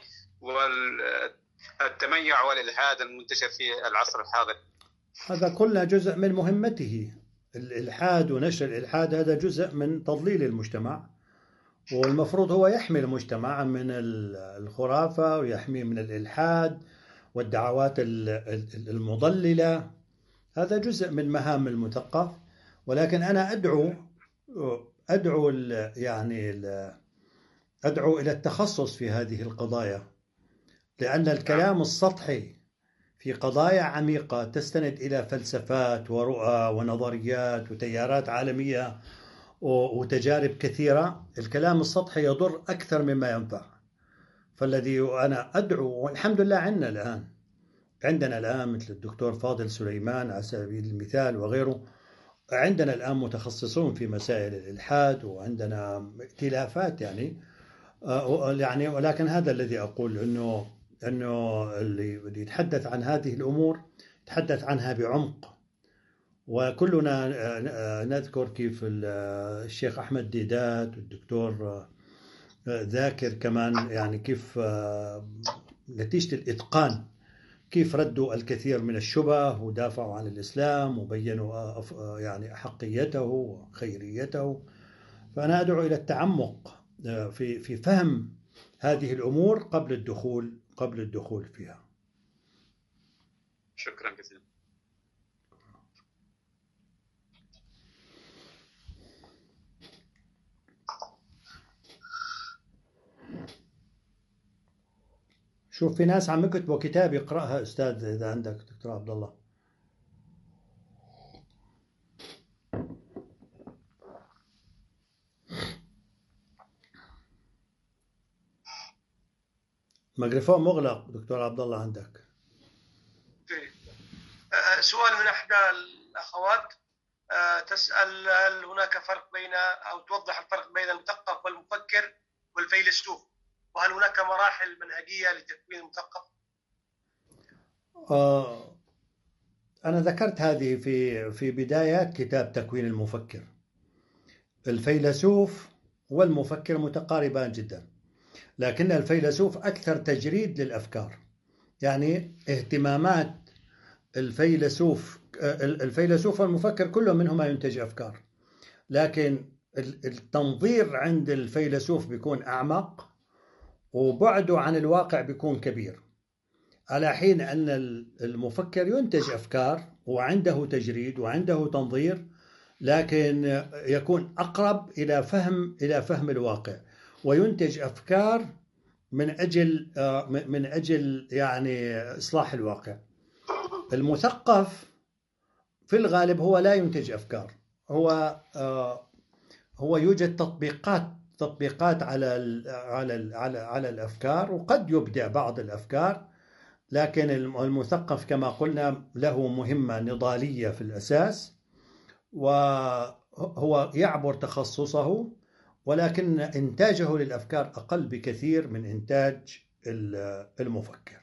والتميع والإلحاد المنتشر في العصر الحاضر؟ هذا كله جزء من مهمته. الإلحاد ونشر الإلحاد هذا جزء من تضليل المجتمع، والمفروض هو يحمي المجتمع من الخرافة ويحميه من الإلحاد والدعوات المضللة. هذا جزء من مهام المثقف. ولكن أنا أدعو أدعو يعني أدعو إلى التخصص في هذه القضايا، لأن الكلام السطحي في قضايا عميقة تستند إلى فلسفات ورؤى ونظريات وتيارات عالمية وتجارب كثيرة، الكلام السطحي يضر أكثر مما ينفع. فالذي أنا أدعو، والحمد لله عندنا الآن عندنا الآن مثل الدكتور فاضل سليمان على سبيل المثال وغيره، عندنا الآن متخصصون في مسائل الإلحاد، وعندنا ائتلافات يعني يعني ولكن هذا الذي أقول إنه أنه اللي يتحدث عن هذه الأمور يتحدث عنها بعمق. وكلنا نذكر كيف الشيخ أحمد ديدات والدكتور ذاكر كمان، يعني كيف نتيجة الإتقان كيف ردوا الكثير من الشبه ودافعوا عن الإسلام وبينوا يعني أحقيته وخيريته. فأنا أدعو إلى التعمق في في فهم هذه الأمور قبل الدخول قبل الدخول فيها. شكرا جزيلا. شوف في ناس عم يكتبوا كتاب يقرأها أستاذ إذا عندك دكتور عبد الله. الميكروفون مغلق دكتور عبد الله عندك. سؤال من احدى الاخوات تسال هل هناك فرق بين او توضح الفرق بين المثقف والمفكر والفيلسوف، وهل هناك مراحل منهجيه لتكوين المثقف؟ آه أنا ذكرت هذه في في بدايات كتاب تكوين المفكر. الفيلسوف والمفكر متقاربان جدا، لكن الفيلسوف أكثر تجريد للأفكار. يعني اهتمامات الفيلسوف الفيلسوف والمفكر كل منهما ينتج أفكار، لكن التنظير عند الفيلسوف بيكون أعمق وبعده عن الواقع بيكون كبير، على حين أن المفكر ينتج أفكار وعنده تجريد وعنده تنظير، لكن يكون أقرب إلى فهم إلى فهم الواقع، وينتج أفكار من أجل من أجل يعني إصلاح الواقع. المثقف في الغالب هو لا ينتج أفكار، هو هو يوجد تطبيقات تطبيقات على على على على الأفكار، وقد يبدع بعض الأفكار، لكن المثقف كما قلنا له مهمة نضالية في الأساس، وهو يعبر تخصصه، ولكن إنتاجه للأفكار أقل بكثير من إنتاج المفكر.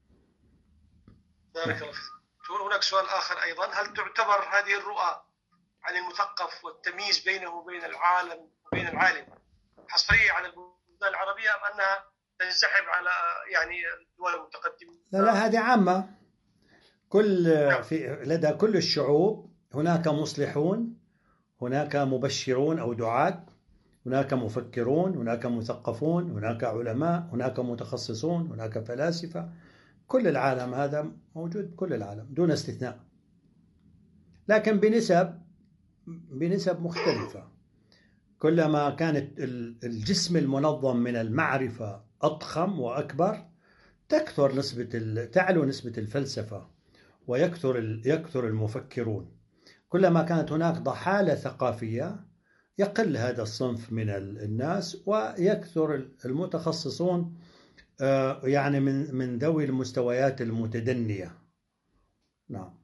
بارك الله فيك. هناك سؤال آخر أيضا، هل تعتبر هذه الرؤى عن المثقف والتمييز بينه وبين العالم وبين العالم حصرية على البلدان العربية، أم أنها تنسحب على يعني الدول المتقدمة؟ لا لا، هذه عامة. كل في لدى كل الشعوب هناك مصلحون، هناك مبشرون أو دعاة، هناك مفكرون، هناك مثقفون، هناك علماء، هناك متخصصون، هناك فلاسفة. كل العالم هذا موجود، كل العالم دون استثناء، لكن بنسب بنسب مختلفة. كلما كانت الجسم المنظم من المعرفة أضخم وأكبر، تكثر نسبة تعلو نسبة الفلسفة، ويكثر يكثر المفكرون. كلما كانت هناك ضحالة ثقافية، يقل هذا الصنف من الناس، ويكثر المتخصصون، يعني من من ذوي المستويات المتدنية. نعم.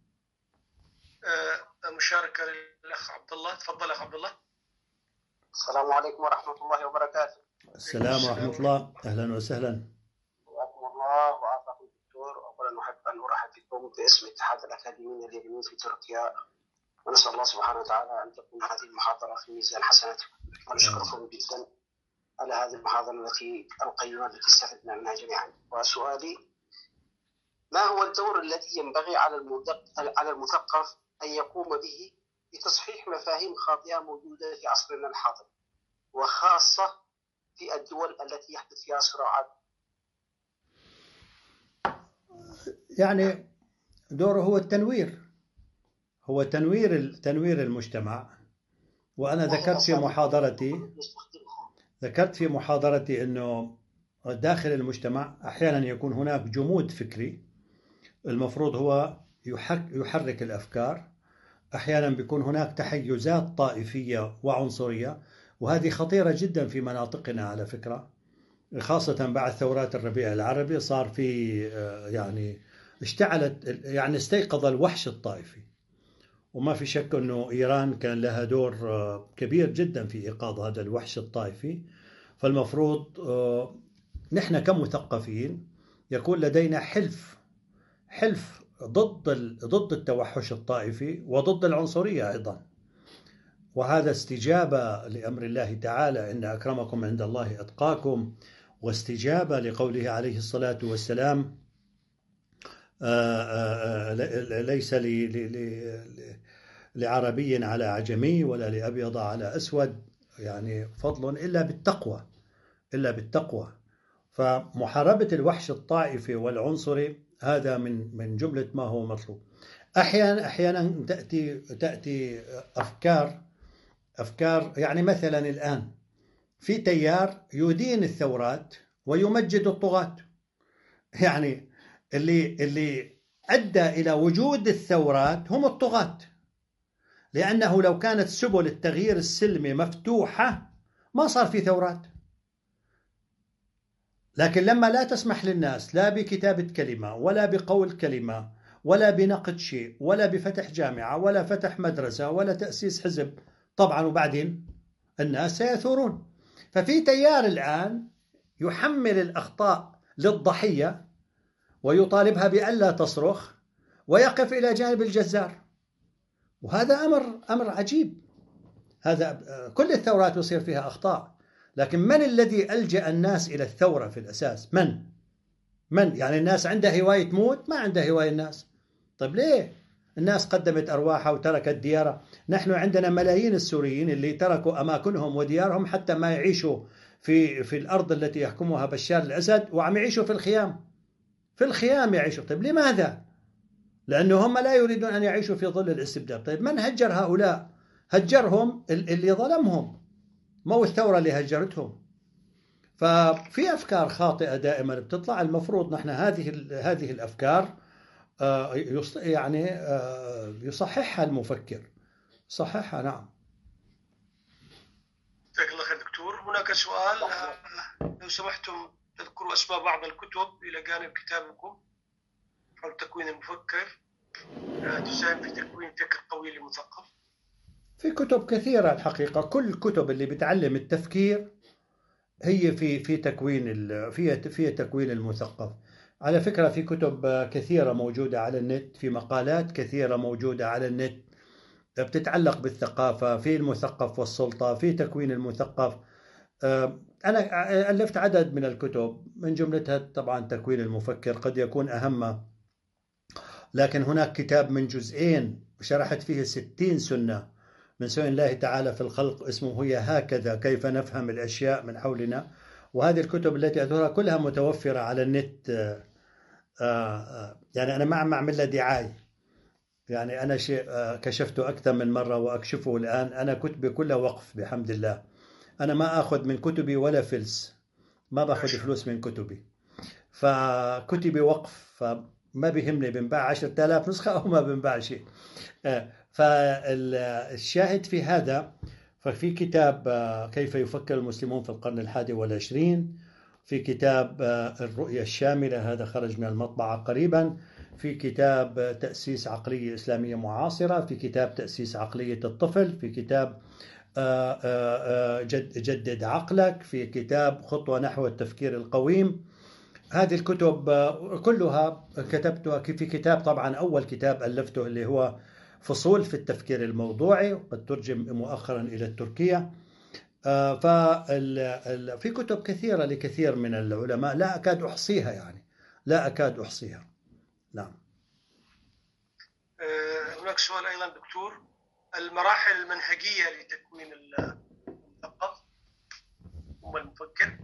مشاركة للأخ عبد الله، تفضل أخ عبد الله. السلام عليكم ورحمة الله وبركاته. السلام ورحمة الله، أهلا وسهلا. حياكم الله وعافاكم دكتور. أولا أحب أن أرحب بكم باسم اتحاد الأكاديميين اليابانيين في تركيا، ونسأل الله سبحانه وتعالى أن تكون هذه المحاضرة في ميزان حسناتكم، ونشكركم جدا على هذه المحاضرة التي القيمة التي استفدنا منها جميعا. وسؤالي: ما هو الدور الذي ينبغي على المثقف أن يقوم به لتصحيح مفاهيم خاطئة موجودة في عصرنا الحاضر، وخاصة في الدول التي يحدث فيها صراعات؟ يعني دوره هو التنوير، هو تنوير تنوير المجتمع. وأنا ذكرت في محاضرتي ذكرت في محاضرتي أنه داخل المجتمع أحيانا يكون هناك جمود فكري، المفروض هو يحرك الأفكار. أحيانا بيكون هناك تحيزات طائفية وعنصرية، وهذه خطيرة جدا في مناطقنا على فكرة، خاصة بعد ثورات الربيع العربي. صار في يعني اشتعلت يعني استيقظ الوحش الطائفي، وما في شك أنه إيران كان لها دور كبير جدا في إيقاظ هذا الوحش الطائفي. فالمفروض نحن كمثقفين يكون لدينا حلف حلف ضد ضد التوحش الطائفي وضد العنصرية أيضا، وهذا استجابة لأمر الله تعالى: إن أكرمكم عند الله أتقاكم، واستجابة لقوله عليه الصلاة والسلام: ليس لعربي على عجمي ولا لأبيض على أسود يعني فضل إلا بالتقوى إلا بالتقوى. فمحاربة الوحش الطائفي والعنصري هذا من من جملة ما هو مطلوب. أحيانا أحيانا تأتي تأتي أفكار أفكار يعني مثلا الآن في تيار يدين الثورات ويمجد الطغاة. يعني اللي اللي أدى إلى وجود الثورات هم الطغاة، لأنه لو كانت سبل التغيير السلمي مفتوحة ما صار في ثورات. لكن لما لا تسمح للناس لا بكتابة كلمة ولا بقول كلمة ولا بنقد شيء ولا بفتح جامعة ولا فتح مدرسة ولا تأسيس حزب، طبعا وبعدين الناس سيثورون. ففي تيار الآن يحمل الأخطاء للضحية ويطالبها بألا تصرخ ويقف إلى جانب الجزار. وهذا أمر أمر عجيب. هذا كل الثورات يصير فيها أخطاء، لكن من الذي ألجأ الناس إلى الثورة في الأساس؟ من؟ من؟ يعني الناس عندها هواية تموت؟ ما عندها هواية الناس. طيب ليه؟ الناس قدمت أرواحها وتركت ديارها. نحن عندنا ملايين السوريين اللي تركوا أماكنهم وديارهم حتى ما يعيشوا في في الأرض التي يحكمها بشار الأسد، وعم يعيشوا في الخيام. في الخيام يعيشوا. طيب لماذا؟ لأنه هم لا يريدون أن يعيشوا في ظل الاستبداد. طيب من هجر هؤلاء؟ هجرهم اللي ظلمهم، مو الثورة اللي هجرتهم. ففي أفكار خاطئة دائما بتطلع. المفروض نحن هذه هذه الأفكار يعني يصححها المفكر، صححها. نعم. جزاك الله خير دكتور. هناك سؤال، لو سمحتم تذكروا أسماء بعض الكتب إلى جانب كتابكم حول تكوين المفكر تساهم في تكوين فكر قوي للمثقف. في كتب كثيرة الحقيقة. كل الكتب اللي بتعلم التفكير هي في في تكوين في في تكوين المثقف. على فكرة في كتب كثيرة موجودة على النت، في مقالات كثيرة موجودة على النت بتتعلق بالثقافة، في المثقف والسلطة، في تكوين المثقف. أنا ألفت عدد من الكتب، من جملتها طبعا تكوين المفكر قد يكون أهم، لكن هناك كتاب من جزئين شرحت فيه ستين سنة من سنن الله تعالى في الخلق اسمه هي هكذا كيف نفهم الأشياء من حولنا. وهذه الكتب التي أذكرها كلها متوفرة على النت. يعني أنا ما عم أعمل لها دعاية، يعني أنا شيء كشفته أكثر من مرة وأكشفه الآن. أنا كتبي كلها وقف بحمد الله. أنا ما أخذ من كتبي ولا فلس، ما بأخذ فلوس من كتبي، فكتبي وقف، فما بيهمني بنباع عشرة آلاف نسخة أو ما بنباع شيء. فالشاهد في هذا، ففي كتاب كيف يفكر المسلمون في القرن الحادي والعشرين، في كتاب الرؤية الشاملة هذا خرج من المطبعة قريبا، في كتاب تأسيس عقلية إسلامية معاصرة، في كتاب تأسيس عقلية الطفل، في كتاب جدد عقلك، في كتاب خطوة نحو التفكير القويم. هذه الكتب كلها كتبتها في كتاب، طبعا أول كتاب ألفته اللي هو فصول في التفكير الموضوعي، وقد ترجم مؤخرا إلى التركية. ففي كتب كثيرة لكثير من العلماء لا أكاد أحصيها، يعني لا أكاد أحصيها. نعم. هناك سؤال أيضا دكتور، المراحل المنهجية لتكوين المثقف والمفكر.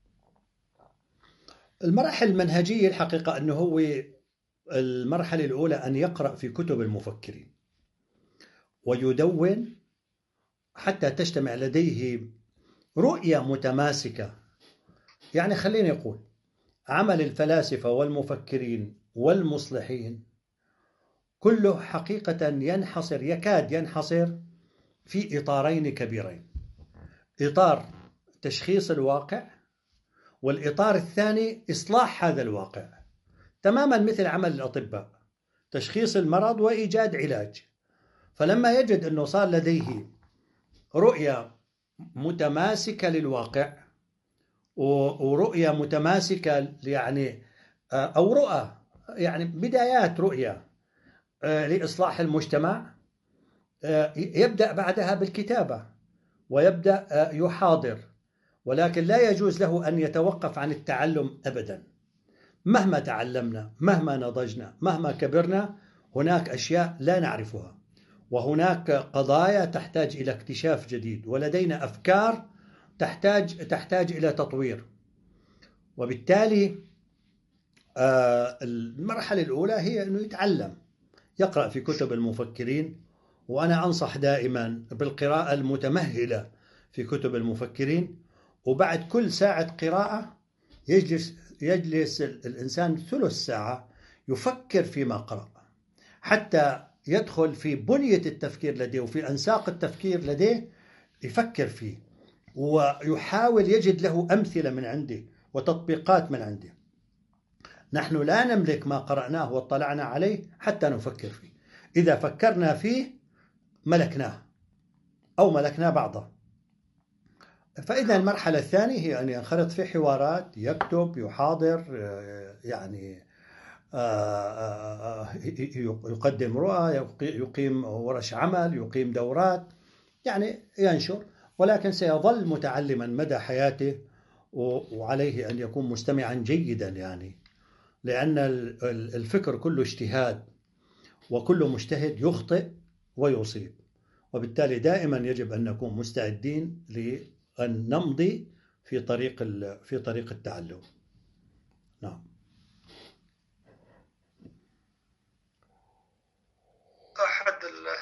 المراحل المنهجية الحقيقة أنه هو المرحلة الأولى أن يقرأ في كتب المفكرين ويدون حتى تجتمع لديه رؤية متماسكة. يعني خليني أقول عمل الفلاسفة والمفكرين والمصلحين كله حقيقة ينحصر، يكاد ينحصر في إطارين كبيرين: إطار تشخيص الواقع، والإطار الثاني إصلاح هذا الواقع، تماما مثل عمل الأطباء، تشخيص المرض وإيجاد علاج. فلما يجد أنه صار لديه رؤية متماسكة للواقع ورؤية متماسكة يعني أو رؤى يعني بدايات رؤية لإصلاح المجتمع، يبدأ بعدها بالكتابة ويبدأ يحاضر. ولكن لا يجوز له أن يتوقف عن التعلم أبدا. مهما تعلمنا، مهما نضجنا، مهما كبرنا، هناك أشياء لا نعرفها، وهناك قضايا تحتاج إلى اكتشاف جديد، ولدينا أفكار تحتاج تحتاج إلى تطوير. وبالتالي المرحلة الأولى هي أنه يتعلم، يقرأ في كتب المفكرين. وأنا أنصح دائما بالقراءة المتمهلة في كتب المفكرين، وبعد كل ساعة قراءة يجلس يجلس الإنسان ثلث ساعة يفكر فيما قرأ حتى يدخل في بنية التفكير لديه وفي أنساق التفكير لديه، يفكر فيه ويحاول يجد له أمثلة من عنده وتطبيقات من عنده. نحن لا نملك ما قرأناه واطلعنا عليه حتى نفكر فيه. إذا فكرنا فيه ملكناه أو ملكنا بعضه. فإذا المرحلة الثانية هي أن ينخرط في حوارات، يكتب، يحاضر، يعني يقدم رؤى، يقيم ورش عمل، يقيم دورات، يعني ينشر، ولكن سيظل متعلما مدى حياته، وعليه أن يكون مستمعا جيدا، يعني لأن الفكر كله اجتهاد، وكل مجتهد يخطئ ويصيب، وبالتالي دائما يجب أن نكون مستعدين لأن نمضي في طريق في طريق التعلم. نعم. أحد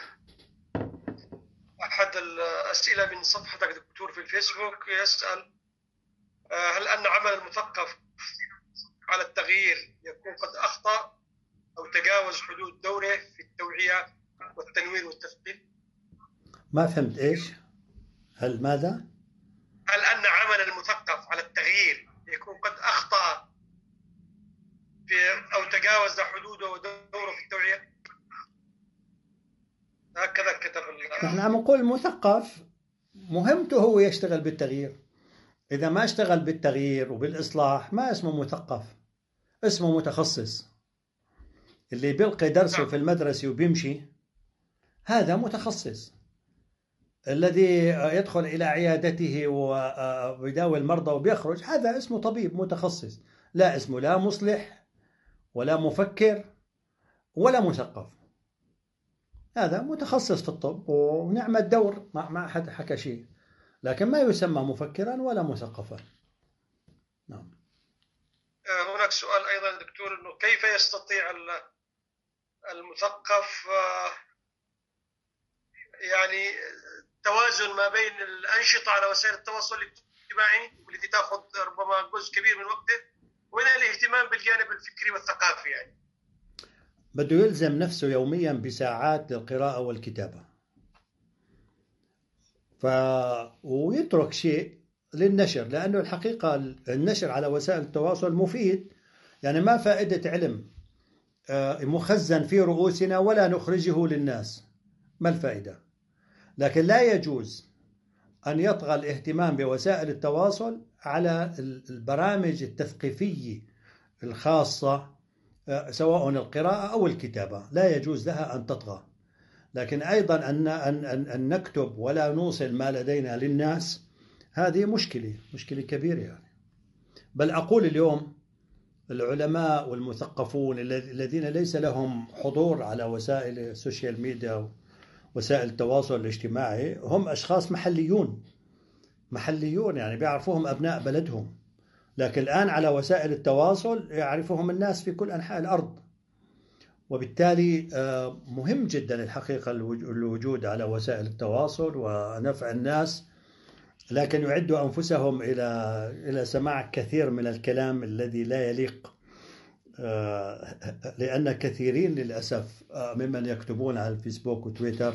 أحد الأسئلة من صفحتك دكتور في الفيسبوك يسأل: هل أن عمل المثقف على التغيير يكون قد أخطأ أو تجاوز حدود دوره في التوعية والتنوير والتثقيف؟ ما فهمت إيش؟ هل ماذا؟ هل أن عمل المثقف على التغيير يكون قد أخطأ في أو تجاوز حدوده ودوره في التوعية؟ هكذا كتب. نحن عم نقول المثقف مهمته هو يشتغل بالتغيير. إذا ما اشتغل بالتغيير وبالإصلاح ما اسمه مثقف، اسمه متخصص. اللي بيلقي درسه في المدرسة وبيمشي هذا متخصص. الذي يدخل إلى عيادته ويداوي المرضى وبيخرج هذا اسمه طبيب متخصص، لا اسمه لا مصلح ولا مفكر ولا مثقف. هذا متخصص في الطب ونعم الدور، ما حد حكى شيء، لكن ما يسمى مفكرا ولا مثقفا. نعم. هناك سؤال أيضا دكتور، إنه كيف يستطيع المثقف يعني توازن ما بين الأنشطة على وسائل التواصل الاجتماعي والتي تأخذ ربما جزء كبير من وقته، وبين الاهتمام بالجانب الفكري والثقافي؟ يعني بده يلزم نفسه يوميا بساعات للقراءة والكتابة، ف... ويترك شيء للنشر، لأنه الحقيقة النشر على وسائل التواصل مفيد. يعني ما فائدة علم مخزن في رؤوسنا ولا نخرجه للناس، ما الفائدة؟ لكن لا يجوز أن يطغى الاهتمام بوسائل التواصل على البرامج التثقيفية الخاصة، سواء القراءة أو الكتابة، لا يجوز لها أن تطغى. لكن أيضا أن, أن, أن نكتب ولا نوصل ما لدينا للناس، هذه مشكلة مشكلة كبيرة يعني. بل أقول اليوم العلماء والمثقفون الذين ليس لهم حضور على وسائل السوشيال ميديا وسائل التواصل الاجتماعي هم أشخاص محليون محليون يعني بيعرفوهم أبناء بلدهم، لكن الآن على وسائل التواصل يعرفهم الناس في كل أنحاء الأرض. وبالتالي مهم جدا الحقيقة الوجود على وسائل التواصل ونفع الناس، لكن يعدوا أنفسهم إلى إلى سماع كثير من الكلام الذي لا يليق، لأن كثيرين للأسف ممن يكتبون على الفيسبوك وتويتر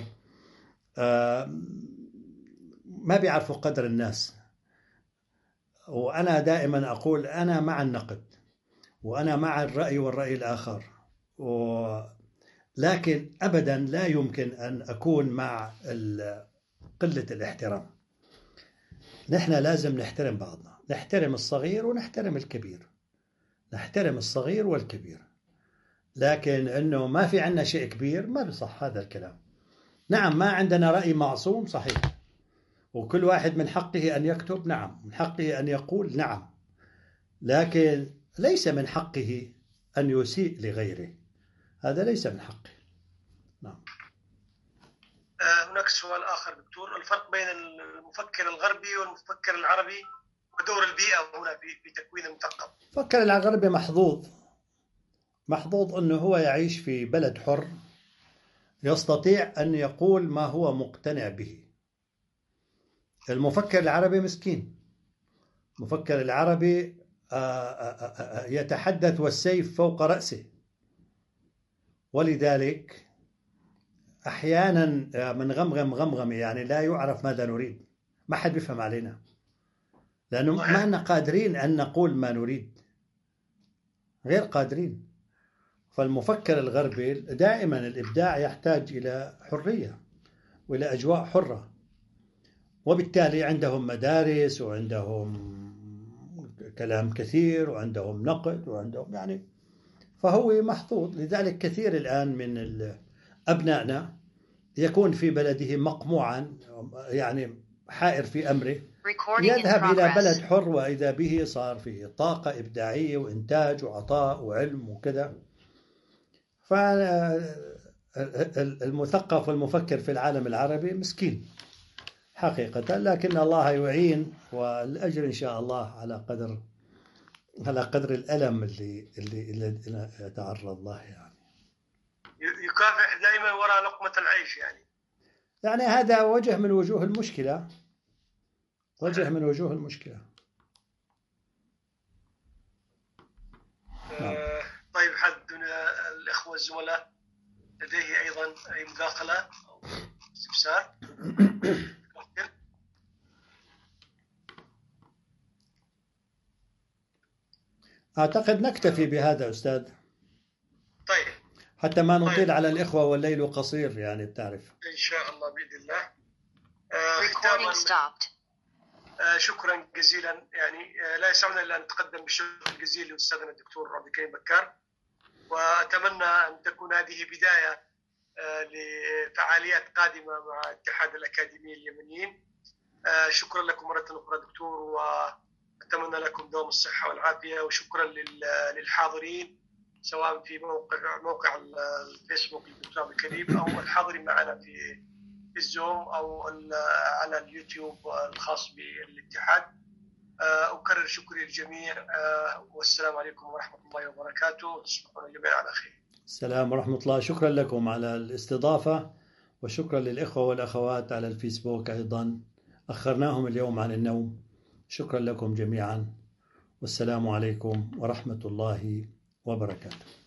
ما بيعرفوا قدر الناس. وأنا دائما أقول أنا مع النقد وأنا مع الرأي والرأي الآخر، و... لكن أبدا لا يمكن أن أكون مع قلة الاحترام. نحن لازم نحترم بعضنا، نحترم الصغير ونحترم الكبير، نحترم الصغير والكبير، لكن أنه ما في عنا شيء كبير ما بصح هذا الكلام. نعم ما عندنا رأي معصوم صحيح، وكل واحد من حقه أن يكتب، نعم من حقه أن يقول، نعم، لكن ليس من حقه أن يسيء لغيره، هذا ليس من حقه. نعم. هناك سؤال آخر دكتور، الفرق بين المفكر الغربي والمفكر العربي ودور البيئة هنا في تكوين المثقف. المفكر الغربي محظوظ محظوظ أنه هو يعيش في بلد حر يستطيع أن يقول ما هو مقتنع به. المفكر العربي مسكين، المفكر العربي يتحدث والسيف فوق رأسه، ولذلك أحيانا من غمغم غمغم يعني لا يعرف ماذا نريد، ما حد بيفهم علينا لأنه ما أننا قادرين أن نقول ما نريد، غير قادرين. فالمفكر الغربي دائما الإبداع يحتاج إلى حرية وإلى أجواء حرة، وبالتالي عندهم مدارس وعندهم كلام كثير وعندهم نقد وعندهم يعني فهو محظوظ. لذلك كثير الآن من أبنائنا يكون في بلده مقموعا، يعني حائر في أمره، يذهب إلى بلد حر وإذا به صار فيه طاقة إبداعية وإنتاج وعطاء وعلم وكذا. فالمثقف والمفكر في العالم العربي مسكين حقيقة، لكن الله يعين، والأجر إن شاء الله على قدر على قدر الألم اللي اللي اللي يتعرض له. يعني يكافح دائما وراء لقمة العيش. يعني يعني هذا وجه من وجوه المشكلة، وجه من وجوه المشكلة. نعم. طيب، حد من الإخوة الزملاء لديه أيضا أي مداخلة أو استفسار؟ أعتقد نكتفي بهذا أستاذ. طيب، حتى ما نطيل طيب. على الإخوة، والليل قصير يعني بتعرف. إن شاء الله بإذن الله. آه آه شكرا جزيلا. يعني آه لا يسعنا إلا أن نتقدم بالشكر الجزيل لأستاذنا الدكتور عبد الكريم بكار، وأتمنى أن تكون هذه بداية آه لفعاليات قادمة مع اتحاد الأكاديميين اليمنيين. آه شكرا لكم مرة أخرى دكتور، وأتمنى لكم دوام الصحة والعافية، وشكرا للحاضرين سواء في موقع موقع الفيسبوك للدكتور عبد الكريم أو الحاضرين معنا في الزوم أو على اليوتيوب الخاص بالاتحاد. أكرر شكري للجميع، والسلام عليكم ورحمة الله وبركاته. تصبحون الجميع على خير. السلام ورحمة الله. شكرا لكم على الاستضافة، وشكرا للإخوة والأخوات على الفيسبوك أيضا، أخرناهم اليوم عن النوم. شكرا لكم جميعا، والسلام عليكم ورحمة الله وبركاته.